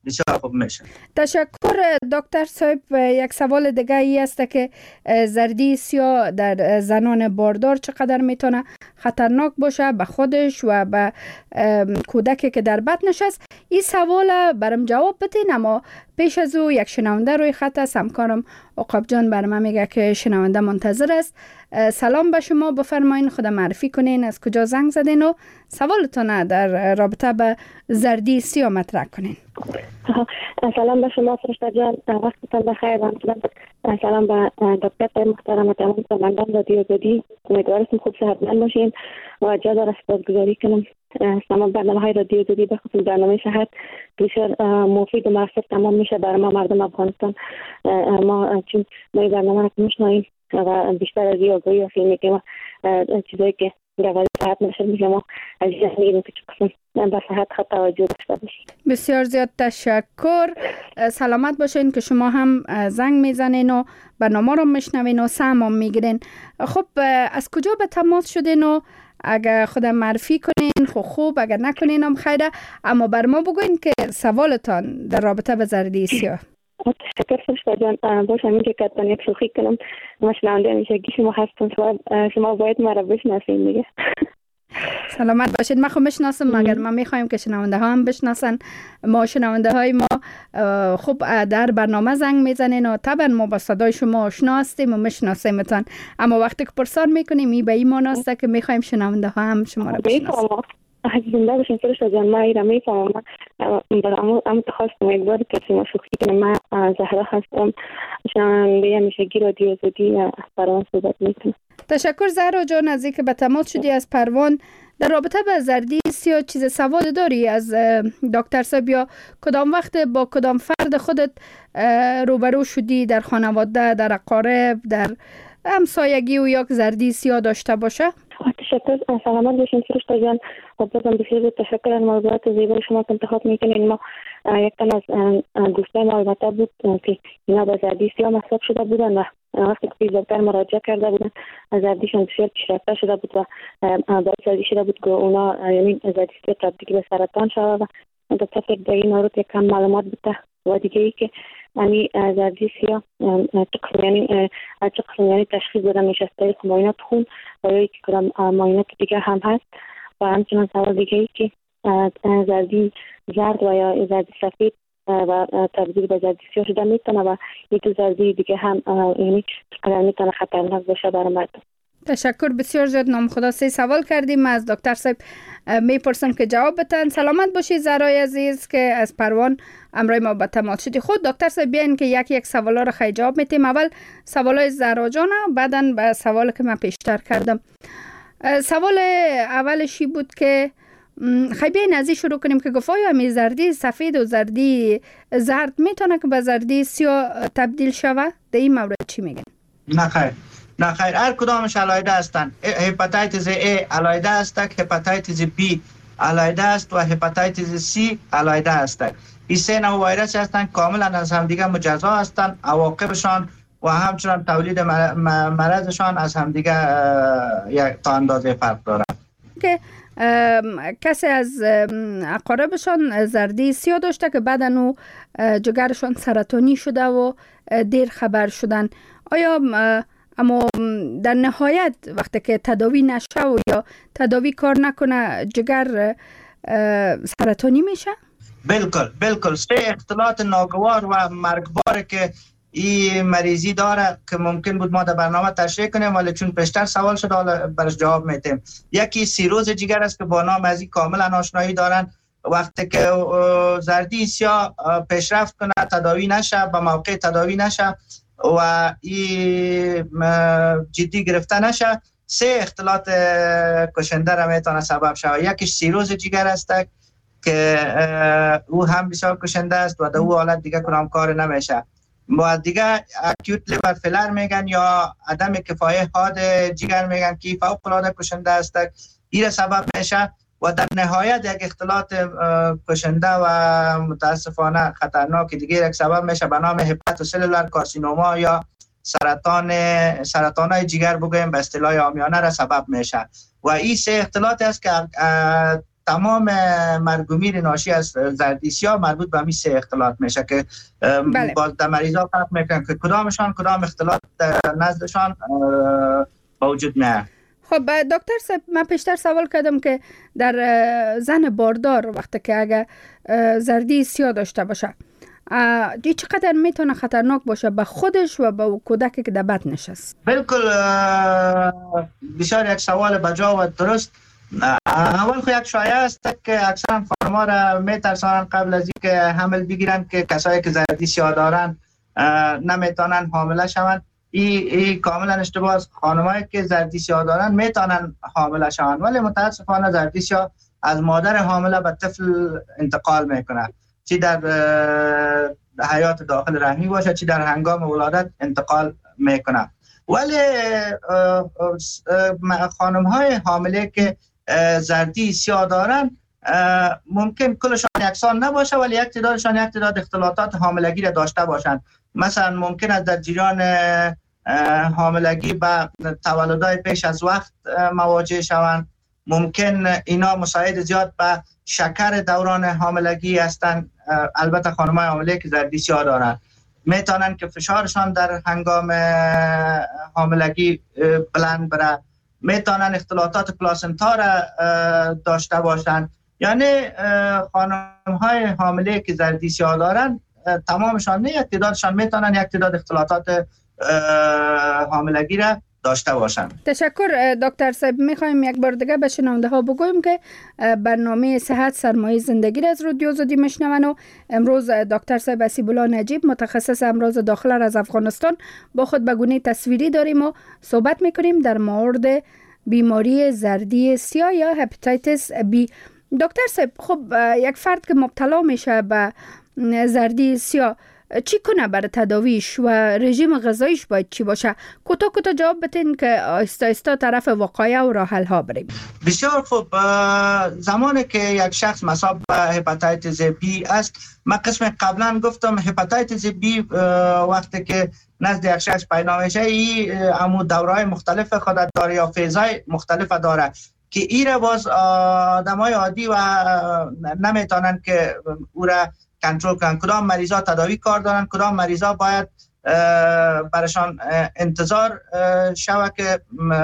بسیار خوب میشه. تشکر دکتر صاحب. یک سوال دیگه ای است که زردی سیاه در زنان باردار چقدر میتونه خطرناک باشه به خودش و به کودکی که در بطنش است. این سوال برام جواب بدین، اما پیش از او یک شنونده روی خط است. همکارم عقاب جان برام میگه که شنونده منتظر است. سلام به شما، بفرمایین خود معرفی کنین، از کجا زنگ زدین و سوالتون در رابطه به زردی سیاه مطرح کنین. سلام به شما فرشته جان، وقتتان بخیر. سلام به دکتر محترم و تمام شنوندگان رادیو آزادی. امیدوارم خوب صحتمند باشین و جا داره سپاسگزاری کنم. تمام برنامه‌های رادیو آزادی به خصوص برنامه صحت بسیار مفید و موثر تمام میشه برای ما مردم افغانستان. ما چون ما برنامه رو میشنویم و بیشتر از آگاهی حاصل میکنیم و چیزایی که در صحت نشد میشه ما از میگیم که چه قسم به صحت خود توجه داشته باشیم. بسیار زیاد تشکر. سلامت باشین که شما هم زنگ میزنین و برنامه رو میشنوین و سهم هم میگیرین. خب از کجا به تماس شدین و اگر خودم معرفی کنین خوب، اگر نکنین هم خیره، اما بر ما بگوین که سوالتان در رابطه به زردی سیاه. تشکر فرشته جان. باشه همین که کتبان یک شوخی کنم، ما شنونده همیشگی شما هستم، شما باید ما را بشناسین دیگه. سلامت باشید. من خب میشناسم، مگر ما میخوایم که شنونده ها هم بشناسن. ما شنونده های ما خوب در برنامه زنگ میزنین و طبعا ما با صدای شما آشنا هستیم و میشناسیمتان، اما وقتی که پرسان میکنیم این به این معنی است که میخوایم شنونده ها هم شما را بشناسن. زنده باشین فرشته جان. ما ایرا میفهمم، اما تخواستم امیدوار که شما شوخی کنم. من زهرا هستم، شنونده همیشگی رادیو آزادی از پروان صحبت میکنم. تشکر زهرا جان از اینکه به تماس شدی از پروان. در رابطه به زردی سیاه چیز سوال داری از دکتر صاحب، یا کدام وقت با کدام فرد خودت روبرو شدی در خانواده، در اقارب، در همسایگی و یک زردی سیاه داشته باشه؟ تشکر. سلامت باشین فرشته جان. بازم بسیار تشکر از موضوعات زیبای شما که انتخاب میکنین. ما یک تن از دوستای ما البته بود که اینا به زردی سیاه مصاب شده بودن و وقتی که پیش دکتر مراجعه کرده بودن زردیشون بسیار پیشرفته شده بود و باعث شده بود که اونا یعنی زردی سیاه تبدیل به سرطان شود و دکتر فکر در این مورد یک کم معلومات بده. و دیگه ای که یعنی زردی سیاه چه قسم تشخیص داده میشه از طریق معاینات خون و یا که کدام معاینات دیگه هم هست. و همچنان سوال دیگه ای که زردی زرد و یا زردی سفید و تبدیل به زردی سیاه شده میتونه و یک دو زردی دیگه هم یعنی چقدر میتونه خطرناک باشه برای مردم. تشکر بسیار زیاد. نام خدا. 3 سوال کردیم از دکتر صاحب، میپرسم که جواب بتن. سلامت باشید زهرای عزیز که از پروان امروز ما به تماس شدی. خود دکتر صاحب بیاین که یک سوالا رو خیلی جواب میتیم. اول سوالای زهرا جان، بعداً به سوالی که من پیشتر کردم. سوال اولشی بود که خیلی بیاین از این شروع کنیم که گفت آیا می زردی سفید و زردی زرد میتونه که به زردی سیاه تبدیل شود؟ در این مورد چی میگن؟ نه خیر، هر کدامش علاوه هستند. هپاتیتس A علاوه است، هپاتیتس B علاوه است و هپاتیتس C علاوه است. این 3 نوع ویروس هستند، کاملا از همدیگه مجزا هستند. عواقبشان و همچنان تولید مرضشان از همدیگه یک تا اندازه فرق دارند. که کسی از اقاربشان زردی سیاه داشته که بعدن او جگرشان سرطانی شده و دیر خبر شدن. آیا اما در نهایت وقتی که تداوی نشه و یا تداوی کار نکنه جگر سرطانی میشه؟ بالکل 3 اختلالات ناگوار و مرگبار که این مریضی داره که ممکن بود ما در برنامه تشریح کنیم، ولی چون پیشتر سوال شد حالا برش جواب میتیم. یکی سیروز جگر است که با نام از این کاملا آشنایی دارن. وقتی که زردی سیاه پیشرفت کنه، تداوی نشه، به موقع تداوی نشه و این جدی گرفته نشه، 3 اختلالات کشنده را میتونه سبب شود. یکیش سیروز جگر است که او هم بسیار کشنده است و در او حالت دیگه کدام کار نمیشه. و دیگه اکیوت لیور فیلر میگن یا عدم کفایت حاد جگر میگن که فوق العاده کشنده است. این سبب میشه و در نهایت یک اختلالات کشنده و متاسفانه خطرناک دیگه یک سبب میشه به نام هپاتوسلولار کارسینوما یا سرطان های جگر بگویم به اصطلاح عامیانه را سبب میشه. و این 3 اختلالات است که تمام مرگ و میر ناشی از زردی سیاه مربوط به همین 3 اختلالات میشه که باز در مریضا فرق میکنن که کدام اختلالات نزدشان با وجود میاد. خب دکتر صاحب، من پیشتر سوال کردم که در زن باردار وقتی که اگه زردی سیاه داشته باشه چقدر میتونه خطرناک باشه به خودش و به کودکی که در بطنش است؟ بالکل بسیار یک سوال بجا و درست. اول خو یک شایعه است که اکثرا خانم‌ها را میترسانن قبل از اینکه حمل بگیرن که کسایی که زردی سیاه دارن نمیتونن حامله شوند. این کاملا اشتباه است. خانمایی که زردی سیاه دارن میتونن حامله شوند، ولی متاسفانه زردی سیاه از مادر حامله به طفل انتقال میکنه، چی در حیات داخل رحمی باشه چی در هنگام ولادت انتقال میکنه. ولی خانم‌های حامله که زردی سیاه دارن ممکن کلشان یکسان نباشه، ولی یک تعدادشان یک تعداد اختلالات حاملگی را داشته باشند. مثلا ممکن است در جریان حاملگی با تولدهای پیش از وقت مواجه شوند. ممکن اینا مساعد زیاد به شکر دوران حاملگی هستند. البته خانم‌های حامله که زردی سیاه دارند میتونن که فشارشان در هنگام حاملگی بلند بره، میتونن اختلالات پلاسنتا را داشته باشند. یعنی خانم‌های حامله که زردی سیاه دارن تمامشان نه، یک تعدادشان میتونن یک تعداد اختلالات حاملگی را داشته باشند. تشکر دکتر صاحب. میخوایم یک بار دیگه به شنونده ها بگویم که برنامه صحت سرمایه زندگی از رادیو آزادی میشنون و امروز دکتر صاحب حسیب‌الله نجیب متخصص امراض داخله از افغانستان با خود به گونه تصویری داریم و صحبت میکنیم در مورد بیماری زردی سیاه یا هپاتیتس بی. دکتر صاحب، خب یک فرد که مبتلا میشه به زردی سیاه چی کنه برای تداویش و رژیم غذاییش باید چی باشه؟ کوتاه جواب بتین که آهسته آهسته طرف وقایع و راه حل ها بریم. بسیار خوب. زمانی که یک شخص مصاب به هپاتیتس بی است، من قسم قبلا گفتم هپاتیتس بی وقتی که نزد یک شخص پیدا میشه این دوره‌های مختلف خود داره یا فیزهای مختلف داره که این را باز آدمای عادی و نمیتونن که او را کنترل کنن. کدام مریضا تداوی کار دارن، کدام مریضا باید برشان انتظار شوه که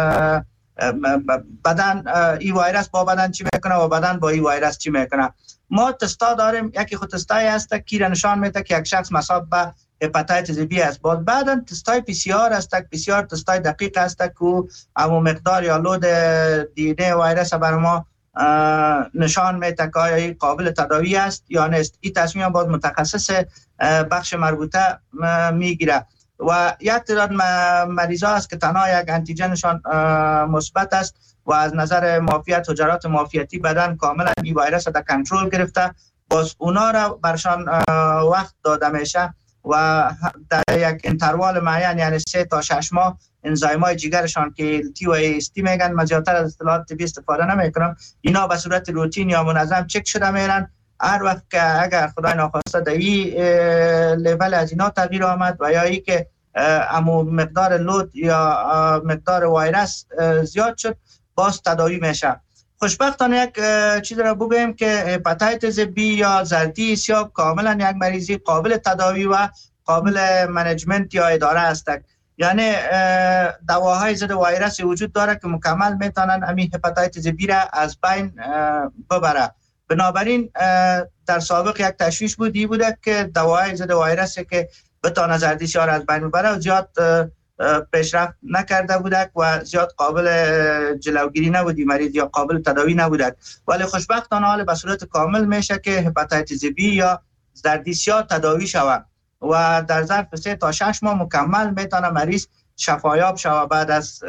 بدن این ویروس با بدن چی میکنه و بدن با این ویروس چی میکنه. ما تستا داریم، یکی خود تستای است که را نشان میده که یک شخص مصاب به هپاتیتس بی است. باز بعدا تستای پی سی آر است، پی سی آر تستای دقیق است که همو مقدار یا لود دی ان ای ویروس بر ما نشان میده که آیا این قابل تداوی است یا نیست. این تصمیم باز متخصص بخش مربوطه میگیره و یک تعداد مریضا است که تنها یک انتیجنشان مثبت است و از نظر معافیت حجرات معافیتی بدن کاملا این ویروس را کنترل گرفته، باز اونا را برشان وقت داده میشه و در یک انتروال معین یعنی 3 تا 6 ماه انزایم‌های جگرشان که تی و ایستی میگن، من زیادتر از اصطلاحات طبی استفاده نمیکنم، اینا به صورت روتین یا منظم چک شده میرن. هر وقت که اگر خدای ناخواسته در این لیول از اینا تغییر آمد و یا ای که امو مقدار لود یا مقدار ویروس زیاد شد، باز تداوی میشه. خوشبختانه یک چیز را بگویم که هپاتیتس بی یا زردی سیاه کاملا یک مریضی قابل تداوی و قابل منیجمنت یا اداره است. یعنی دواهای ضد ویروس وجود داره که مکمل میتونن همین هپاتیتس بی را از بین ببره. بنابراین در سابق یک تشویش بوده که دواهای ضد ویروسی که بتونه زردی سیاه را از بین ببره و زیاد پیشرفت نکرده بودک و زیاد قابل جلوگیری نبودی مریض یا قابل تداوی نبودک، ولی خوشبختانه حال به صورت کامل میشه که هپاتیتس بی یا زردی سیاه تداوی شود و در ظرف 3 تا 6 ماه مکمل میتونه مریض شفایاب شود بعد از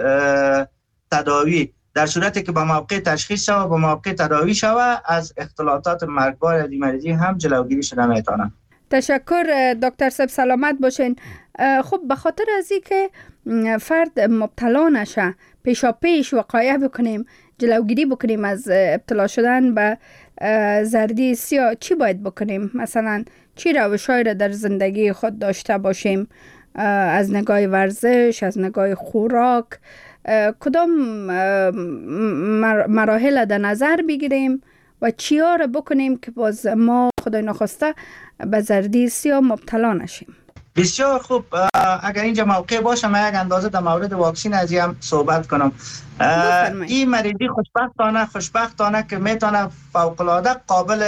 تداوی، در صورتی که با موقع تشخیص شود و با موقع تداوی شود از اختلالات مرگبار از این مریضی هم جلوگیری شده میتونه. تشکر دکتر صاحب، سلامت باشین. خب به خاطر از این که فرد مبتلا نشه پیش وقایع بکنیم، جلوگیری بکنیم از ابتلا شدن به زردی سیاه، چی باید بکنیم؟ مثلا چی روش‌هایی را در زندگی خود داشته باشیم از نگاه ورزش، از نگاه خوراک، کدام مراحل در نظر بگیریم و چیا را بکنیم که باز ما خدای نخواسته به زردی سیاه مبتلا نشیم؟ بسیار خوب. اگر اینجا موقع باشه من یک اندازه در مورد واکسین از هم صحبت کنم. این مریضی خوشبختانه که میتونه فوق‌العاده قابل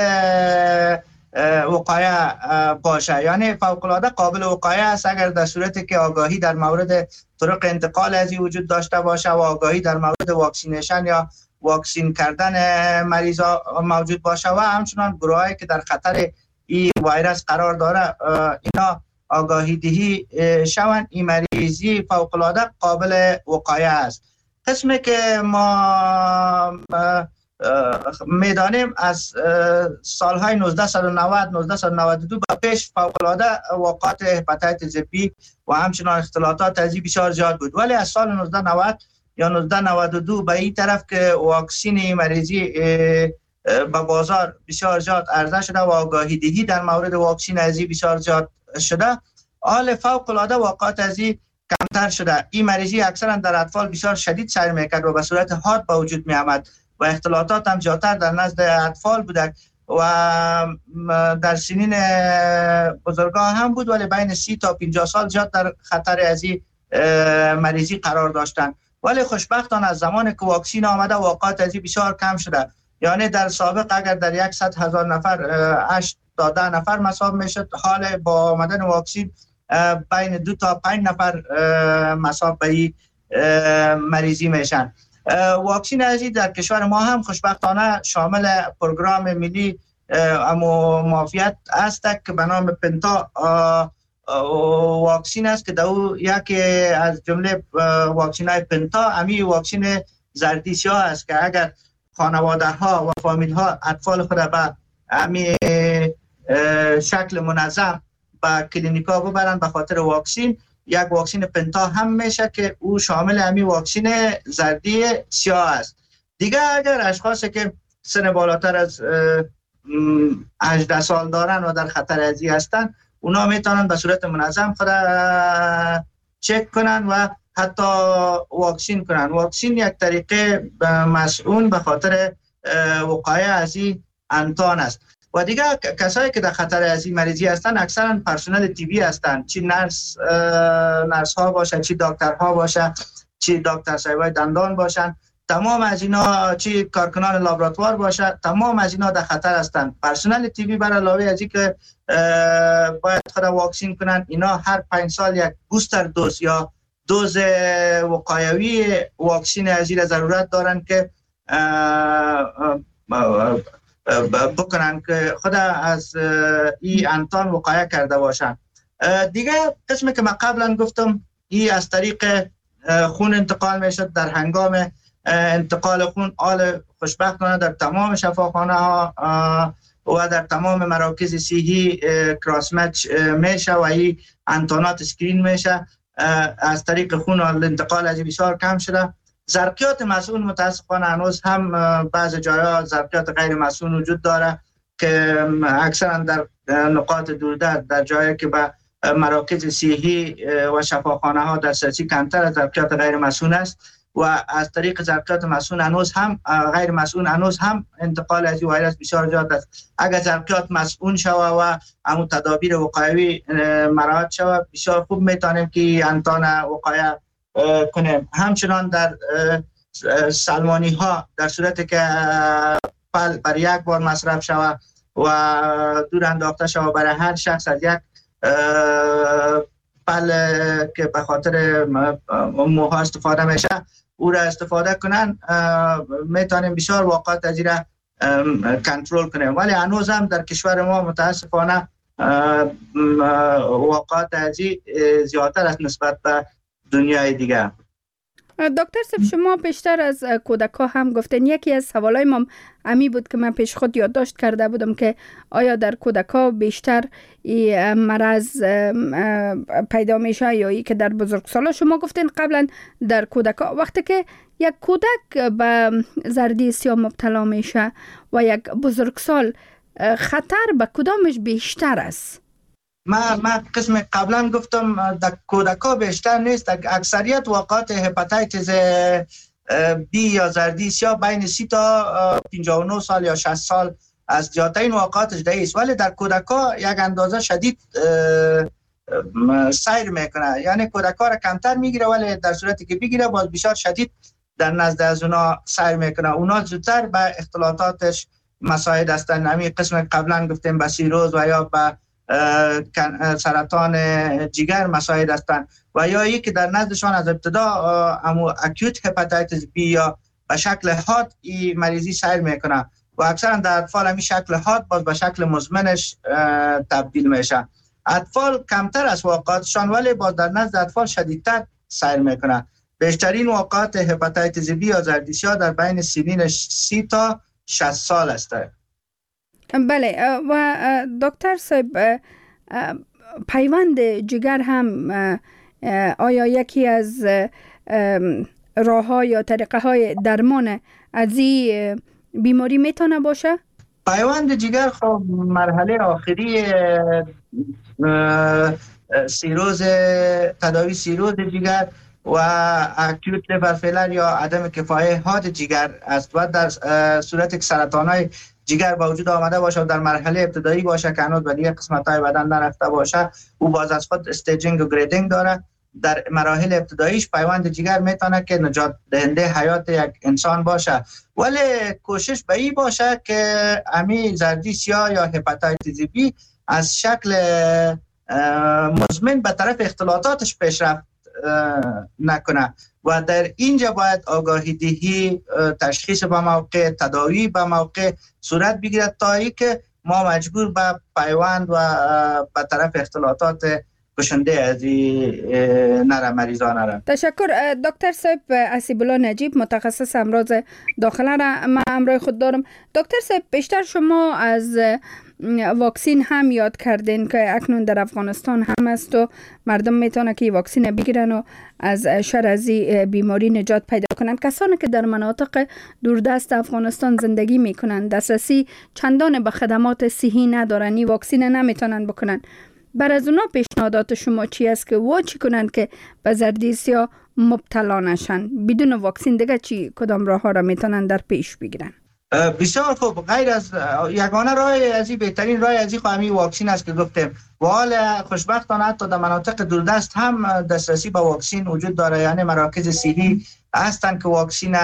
وقایه باشه، یعنی فوق‌العاده قابل وقایه است اگر در صورتی که آگاهی در مورد طرق انتقال از این وجود داشته باشه و آگاهی در مورد واکسینیشن یا واکسین کردن مریضا موجود باشه و همچنان گروهایی که در خطر این ویروس قرار داره اینا آگاهی دهی شوند. این مریضی فوق‌العاده قابل وقایه است. قسمی که ما میدانیم از سالهای 1992 به پیش فوق‌العاده واقعات هپاتیتس بی و همچنان اختلاطات از این بسیار زیاد بود، ولی از سال 1990 یا 1992 به این طرف که واکسین مریضی به بازار بسیار زیاد عرضه شده و آگاهی دهی در مورد واکسین از این بسیار زیاد شده، حال فوق‌العاده واقعات از این کمتر شده. این مریضی اکثرا در اطفال بسیار شدید سر میکرد و به صورت حاد به وجود می آمد و اختلاطات هم زیادتر در نزد اطفال بوده و در سنین بزرگان هم بود، ولی بین 30 تا 50 سال زیاد در خطر از این مریضی قرار داشتن. ولی خوشبختانه از زمان که واکسین آمده واقعات از این بسیار کم شده. یعنی در سابق اگر در 100,000 نفر 8 تا 10 نفر مصاب میشد، حال با آمدن واکسین بین 2 تا 5 نفر مصاب به این مریضی میشن. واکسین ازی در کشور ما هم خوشبختانه شامل پروگرام ملی معافیت است که به نام پنتا واکسین است که دو یکی از جمله واکسین های پنتا امی واکسین زردی سیاه است که اگر خانواده ها و فامیل ها اطفال خود به امی شکل منظم به کلینیکا ببرن به خاطر واکسین، یک واکسین پنتا هم میشه که او شامل همی واکسین زردی سیاه است. دیگه اگر اشخاصی که سن بالاتر از 18 سال دارن و در خطر ازی هستن، اونا میتونن به صورت منظم خود چک کنن و حتی واکسین کنن. واکسین یک طریقه مسئول به خاطر وقایع از این انتان است. و دیگه کسایی که در خطر از این مریضی هستن اکثرا پرسنل طبی هستن، چی نرس ها باشه، چی دکترها باشه، چی دکتر صاحبای دندان باشن، تمام از اینا، چی کارکنان لابراتوار باشه، تمام از اینا در خطر هستن. پرسنل طبی برای علاوه از اینکه باید خود واکسین کنن، اینا هر 5 سال یک بوستر دوز یا دوز وقایوی واکسین از این ضرورت دارن که بکنن که خود از این انتان وقایه کرده باشن. دیگه قسمی که من قبلا گفتم این از طریق خون انتقال میشد. در هنگام انتقال خون آل خوشبختانه در تمام شفاخانه ها و در تمام مراکز صحی کراس مچ میشه و این انتانات اسکرین میشه. از طریق خون انتقال از بسیار کم شده. ظرفیات مسئول متاسفانه هنوز هم بعض جاها ظرفیات غیر مسئول وجود داره که اکثرا در نقاط دوردست، در جایی که به مراکز صحی و شفاخانه ها دسترسی کمتر از ظرفیات غیر مسئول است و از طریق ظرفیات مسئول هنوز هم غیر مسئول هنوز هم انتقال از ویروس بسیار زیاد است. اگر ظرفیات مسئول شوه و همون تدابیر وقایوی مراعات شوه، بسیار خوب میتونیم که انتان وقایه کنیم. همچنان در سلمانی ها در صورتی که پل بر یک بار مصرف شود و دور انداخته شود برای هر شخص از یک پل که به خاطر موها استفاده میشه او را استفاده کنن، میتونیم بسیار واقعات از این را کنترل کنیم. ولی هنوز هم در کشور ما متاسفانه واقعات از این زیادتر است نسبت به دنیای دیگه. دکتر صاحب، شما بیشتر از کودک‌ها هم گفتین. یکی از سوالای ما امی بود که من پیش خود یادداشت کرده بودم که آیا در کودک‌ها بیشتر این مرض پیدا میشه یا ای که در بزرگسالا؟ شما گفتین قبلا در کودک‌ها وقتی که یک کودک به زردی سیاه مبتلا میشه و یک بزرگسال، خطر به کدامش بیشتر است؟ من قسم قبلا گفتم در کودک‌ها بیشتر نیست. اکثریت واقعات هپاتیتس بی یا زردی سیاه بین 30 تا 59 سال یا 60 سال از زیادترین واقعاتش ده است، ولی در کودکا یک اندازه شدید سیر میکنه، یعنی کودکا را کمتر میگیره ولی در صورتی که بگیره باز بسیار شدید در نزد از اونا سیر میکنه. اونا زودتر به اختلاطاتش مساعد هستند. همین قسم قبلا گفتیم به سیروز و یا به سرطان جگر مساعد هستند و یا ای که در نزدشان از ابتدا اکیوت هپاتیتس بی یا به شکل حاد این مریضی سیر میکنه و اکثرا در اطفال همین شکل حاد باز به شکل مزمنش تبدیل میشه. اطفال کمتر از واقعاتشان ولی باز در نزد اطفال شدیدتر سیر میکنه. بیشترین واقعات هپاتیتس بی یا زردیسیا در بین سنین 30 تا 60 سال است. بله و دکتر صاحب پیوند جگر هم آیا یکی از راه ها یا طریقه های درمان از این بیماری میتونه باشه؟ پیوند جگر خب مرحله آخری سیروز تداوی سیروز جگر و اکیوت لیور فیلر یا عدم کفایه حاد جگر است و در صورت که سرطان‌های جگر با وجود آمده باشه و در مرحله ابتدایی باشه که هنوز به دیگه قسمت‌های بدن نرفته باشه او باز از خود استیجینگ و گریدینگ داره. در مراحل ابتداییش پیوند جگر میتونه که نجات دهنده حیات یک انسان باشه، ولی کوشش به این باشه که امی زردی سیاه یا هپاتیتس بی از شکل مزمن به طرف اختلاطاتش پیشرفت نکنه و در اینجا باید آگاهی دهی، تشخیص به موقع، تداوی به موقع صورت بگیرد تا ای که ما مجبور به پیوند و به طرف اختلاطات کشنده از نره مریضان نره. تشکر دکتر صاحب. اسیب الله نجیب متخصص امراض داخله را من امرای خود دارم. دکتر صاحب بیشتر شما از واکسین هم یاد کردین که اکنون در افغانستان هم است و مردم میتونه که واکسین بگیرن و از شر از بیماری نجات پیدا کنند. کسانی که در مناطق دوردست افغانستان زندگی میکنند دسترسی چندان به خدمات صحی ندارن، این واکسین نمیتونن بکنن. بر از اونا پیشنهادات شما چی است که چی کنند که به زردیسیا مبتلا نشن؟ بدون واکسین دیگه چی کدام راه ها را میتونن در پیش بگیرن؟ بسیار خوب. غیر از یگانه راه از این بهترین راه از این همین واکسین است که گفتیم و حال خوشبختانه حتی در مناطق دوردست هم دسترسی به واکسین وجود داره، یعنی مراکز صحی هستند که واکسین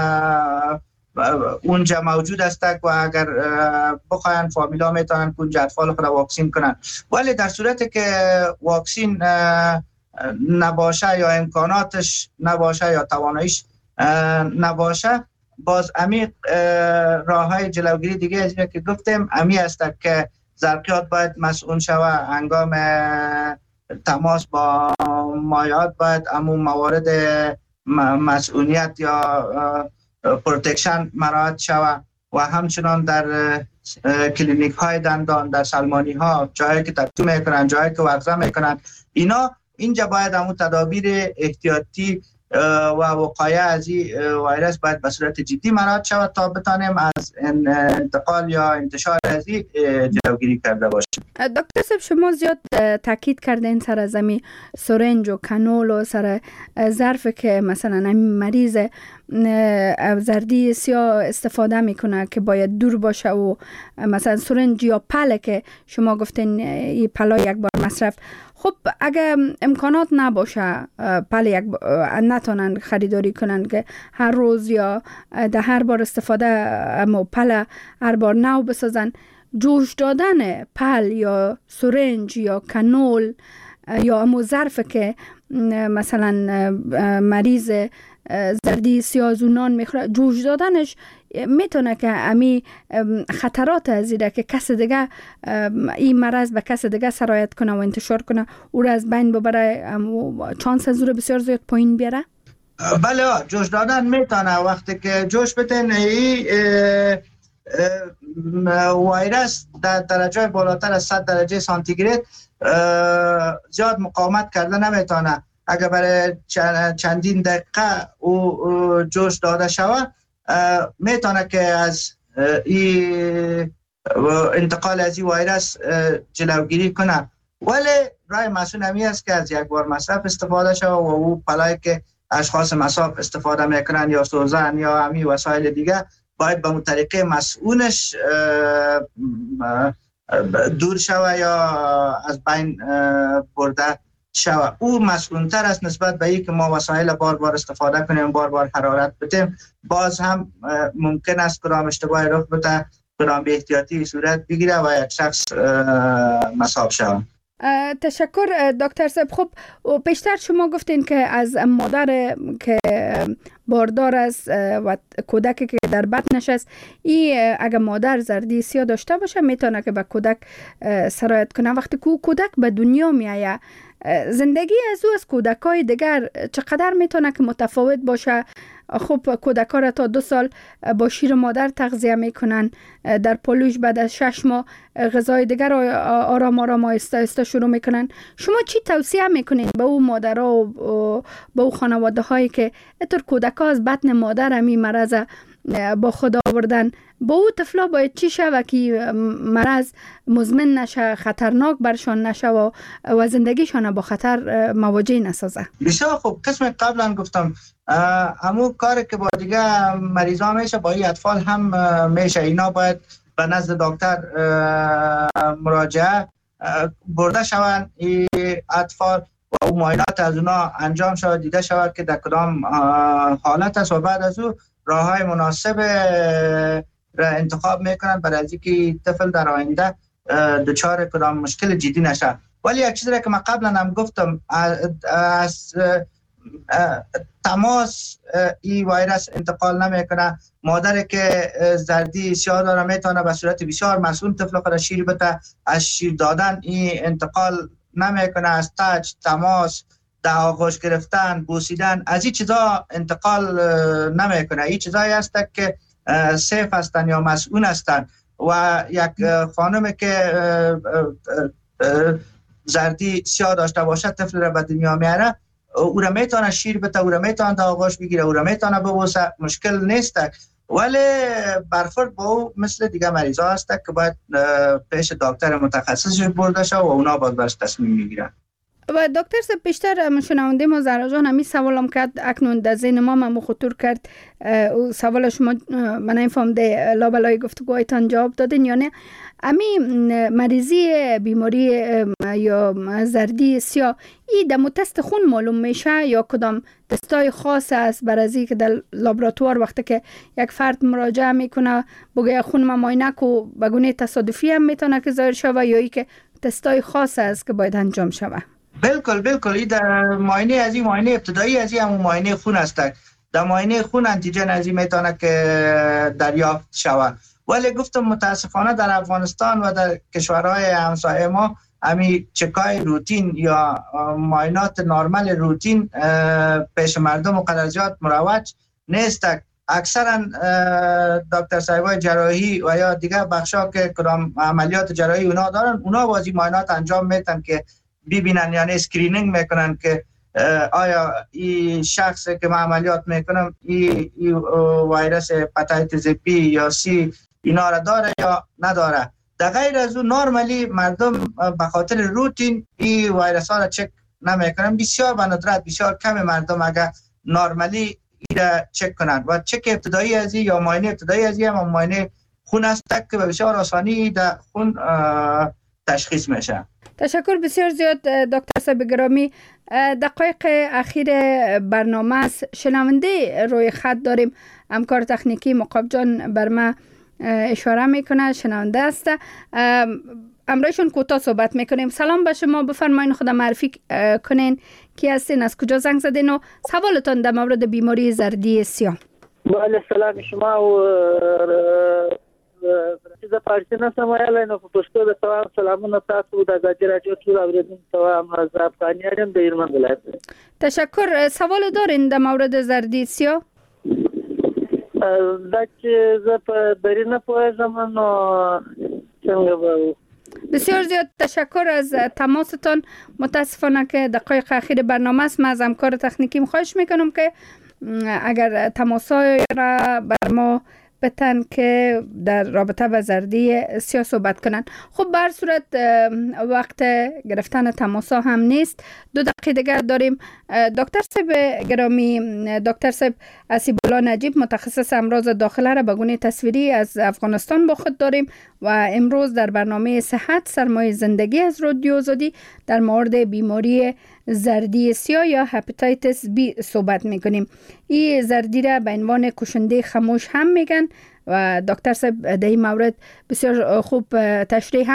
اونجا موجود است و اگر بخواین فامیلا میتونن که اونجا اطفال خود واکسین کنن. ولی در صورتی که واکسین نباشه یا امکاناتش نباشه یا تواناییش نباشه باز امی راه های جلوگیری دیگه از که گفتیم امی است که ظرفیات باید مسئول شوه، هنگام تماس با مایعات باید امون موارد مسئولیت یا پروتکشن مراعات شوه و همچنان در کلینیک های دندان، در سلمانی ها، جایی که تتو میکنن، جایی که ورزه میکنن، اینجا باید همون تدابیر احتیاطی و وقایع از این ویروس باید به صورت جدی مراعات شود تا بتانیم از انتقال یا انتشار از این جلوگیری کرده باشیم. دکتر صاحب شما زیاد تاکید کردین سر از می سرنج و کانول و سر ظرف که مثلا این مریض زردی سیاه استفاده میکنه که باید دور باشه و مثلا سرنج یا پله که شما گفتین این پلا یک بار مصرف. خب اگه امکانات نباشه پله نتونن خریداری کنن که هر روز یا در هر بار استفاده اما پله هر بار نو بسازن، جوش دادن پل یا سرنج یا کانول یا امو ظرف که مثلا مریض زردی سیاه زونان میخوره جوش دادنش میتونه که امی خطرات از ایده که کس دیگه این مرض به کس دیگه سرایت کنه و انتشار کنه او را از بین ببره، چانس از او را بسیار زیاد پایین بیاره؟ بله جوش دادن میتونه. وقتی که جوش بتن ویروس در درجه بالاتر از 100 درجه سانتیگراد زیاد مقاومت کرده نمیتونه. اگر برای چندین دقیقه او جوش داده شوه میتونه که از انتقال از این ویروس جلوگیری کنه، ولی رای مسئول همی است که از یک بار مصرف استفاده شوه و او پلایی که اشخاص مصاب استفاده میکنن یا سوزن یا همی وسایل دیگه، باید به اون طریقه مسئولش دور شوه یا از بین برده شوه. او مسئولتر است نسبت به اینکه ما وسایل بار بار استفاده کنیم، بار بار حرارت بدیم. باز هم ممکن است کدام اشتباه رخ بده، کدام بی احتیاطی صورت بگیره و یک شخص مصاب شود. تشکر دکتر صاحب. خب پیشتر شما گفتین که از مادر که باردار است و کودکی که در بطنش است، این اگر مادر زردی سیاه داشته باشه میتونه که به کودک سرایت کنه. وقتی که کودک به دنیا میایه، زندگی از او از کودکای دیگر چقدر میتونه که متفاوت باشه؟ خب کودکا را تا 2 سال با شیر مادر تغذیه میکنن، در پلوش بعد از 6 ماه غذای دیگر را آرام آرام آهسته شروع میکنن. شما چی توصیه میکنین به او مادرها و به او خانواده هایی که اینطور کودکا از بطن مادر همی مرض با خود آوردن؟ با او طفلا باید چی شود که مرض مزمن نشه، خطرناک برشان نشه و زندگیشان با خطر مواجه نسازه؟ بسیار خوب. قسم قبلا گفتم همون کاری که با دیگه مریضا میشه با این اطفال هم میشه. اینا باید به نزد دکتر مراجعه برده شوند این اطفال و او معاینات از اونا انجام شود، دیده شود که در کدام حالت است و بعد از او راههای مناسب را انتخاب میکنن برای از اینکه طفل در آینده دچار کدام مشکل جدی نشه. ولی یک چیزی را که من قبلا هم گفتم، از تماس این ویروس انتقال نمیکنه. مادر که زردی سیاه داره میتونه به صورت بسیار مسئول طفل خود شیر بده. از شیر دادن این انتقال نمیکنه. از تاج، تماس، در آغوش گرفتن، بوسیدن، از این چیزا انتقال نمیکنه. این چیزایی هست که سیف هستن یا مسئول هستن. و یک خانم که زردی سیاه داشته باشه طفل را به دنیا میاره، او را میتونه شیر بده، او را میتونه در آغوش بگیره، او را میتونه ببوسه، مشکل نیست. ولی برخورد با او مثل دیگه مریضا هست که باید پیش دکتر متخصصش برده شه و اونا باید برش تصمیم میگیرن. و دکتر صاحب پیشتر شنونده ما زهرا جان همی سوالم کرد، اکنون در ذهن ما خطور کرد. سوال شما من نفهمیده لابلای گفتگوهایتان جواب دادین یا نه. امی مریضی بیماری یا زردی سیاه ای در تست خون معلوم میشه یا کدام تستای خاص است برای که در لابراتوار وقتی که یک فرد مراجعه میکنه بگه خون ما معاینه کو به گونه تصادفی هم میتونه که ظاهر شوه یا ای که تستای خاص است که باید انجام شوه؟ بالکل این در معاینه از این معاینه ابتدایی از این همون معاینه خون است. در معاینه خون انتیجن از این میتونه که دریافت شود. ولی گفتم متاسفانه در افغانستان و در کشورهای همسایه ما همین چکای روتین یا معاینات نرمال روتین پیش مردم مقدر زیاد مروج نیست. اکثرا دکتر صاحبای جراحی و یا دیگر بخشا که کدام عملیات جراحی اونا دارن، اونا بازی معاینات انجام میتن که ببینن، یعنی اسکرینینگ میکنن که آیا این شخص که من عملیات میکنم این ویروس هپاتیتس بی یا سی اینا را داره یا نداره. در غیر از اون نورمالی مردم به خاطر روتین این ویروس ها را چک نمیکنن. بسیار به ندرت، بسیار کم مردم اگر نورمالی این را چک کنن. و چک ابتدایی از این یا معاینه ابتدایی از این هم معاینه خون است که به بسیار آسانی در خون تشخیص میشه. تشکر بسیار زیاد دکتر صاحب گرامی. دقایق اخیر برنامه است. شنونده روی خط داریم. همکار تکنیکی مقاب جان بر ما اشاره میکنه، شنونده است. امروزشون کوتاه صحبت میکنیم. سلام به شما، بفرمایید خود معرفی کنین، کی هستین، از کجا زنگ زدین و سوالتون در مورد بیماری زردی سیاه. بله سلام شما و چیز پارسی نستم ویاله نو پشتو به تمام سلامونه تاسو د ازادي رادیو ټول اوریدونکو ته هم از افغانیان د ایران ولایت. تشکر. سوال دارین در مورد زردی سیاه؟ دا چې زه په دری نه پوهېږم نو څنګه به. بسیار زیاد تشکر از تماستان. متاسفانه که دقایق اخیر برنامه است. من از همکار تکنیکی خواهش میکنم که اگر تماسای را بر ما بتن که در رابطه با زردی سیاه صحبت کنن. خب بر صورت وقت گرفتن تماس هم نیست، 2 دقیقه دیگر داریم. دکتر صاحب گرامی، دکتر صاحب اسیب الله نجیب متخصص امراض داخله را به گونه تصویری از افغانستان با خود داریم و امروز در برنامه صحت سرمایه زندگی از رادیو آزادی در مورد بیماری زردی سیاه یا هپاتیتس بی صحبت میکنیم. این زردی را به عنوان کشنده خاموش هم میگن و دکتر صاحب در این مورد بسیار خوب تشریح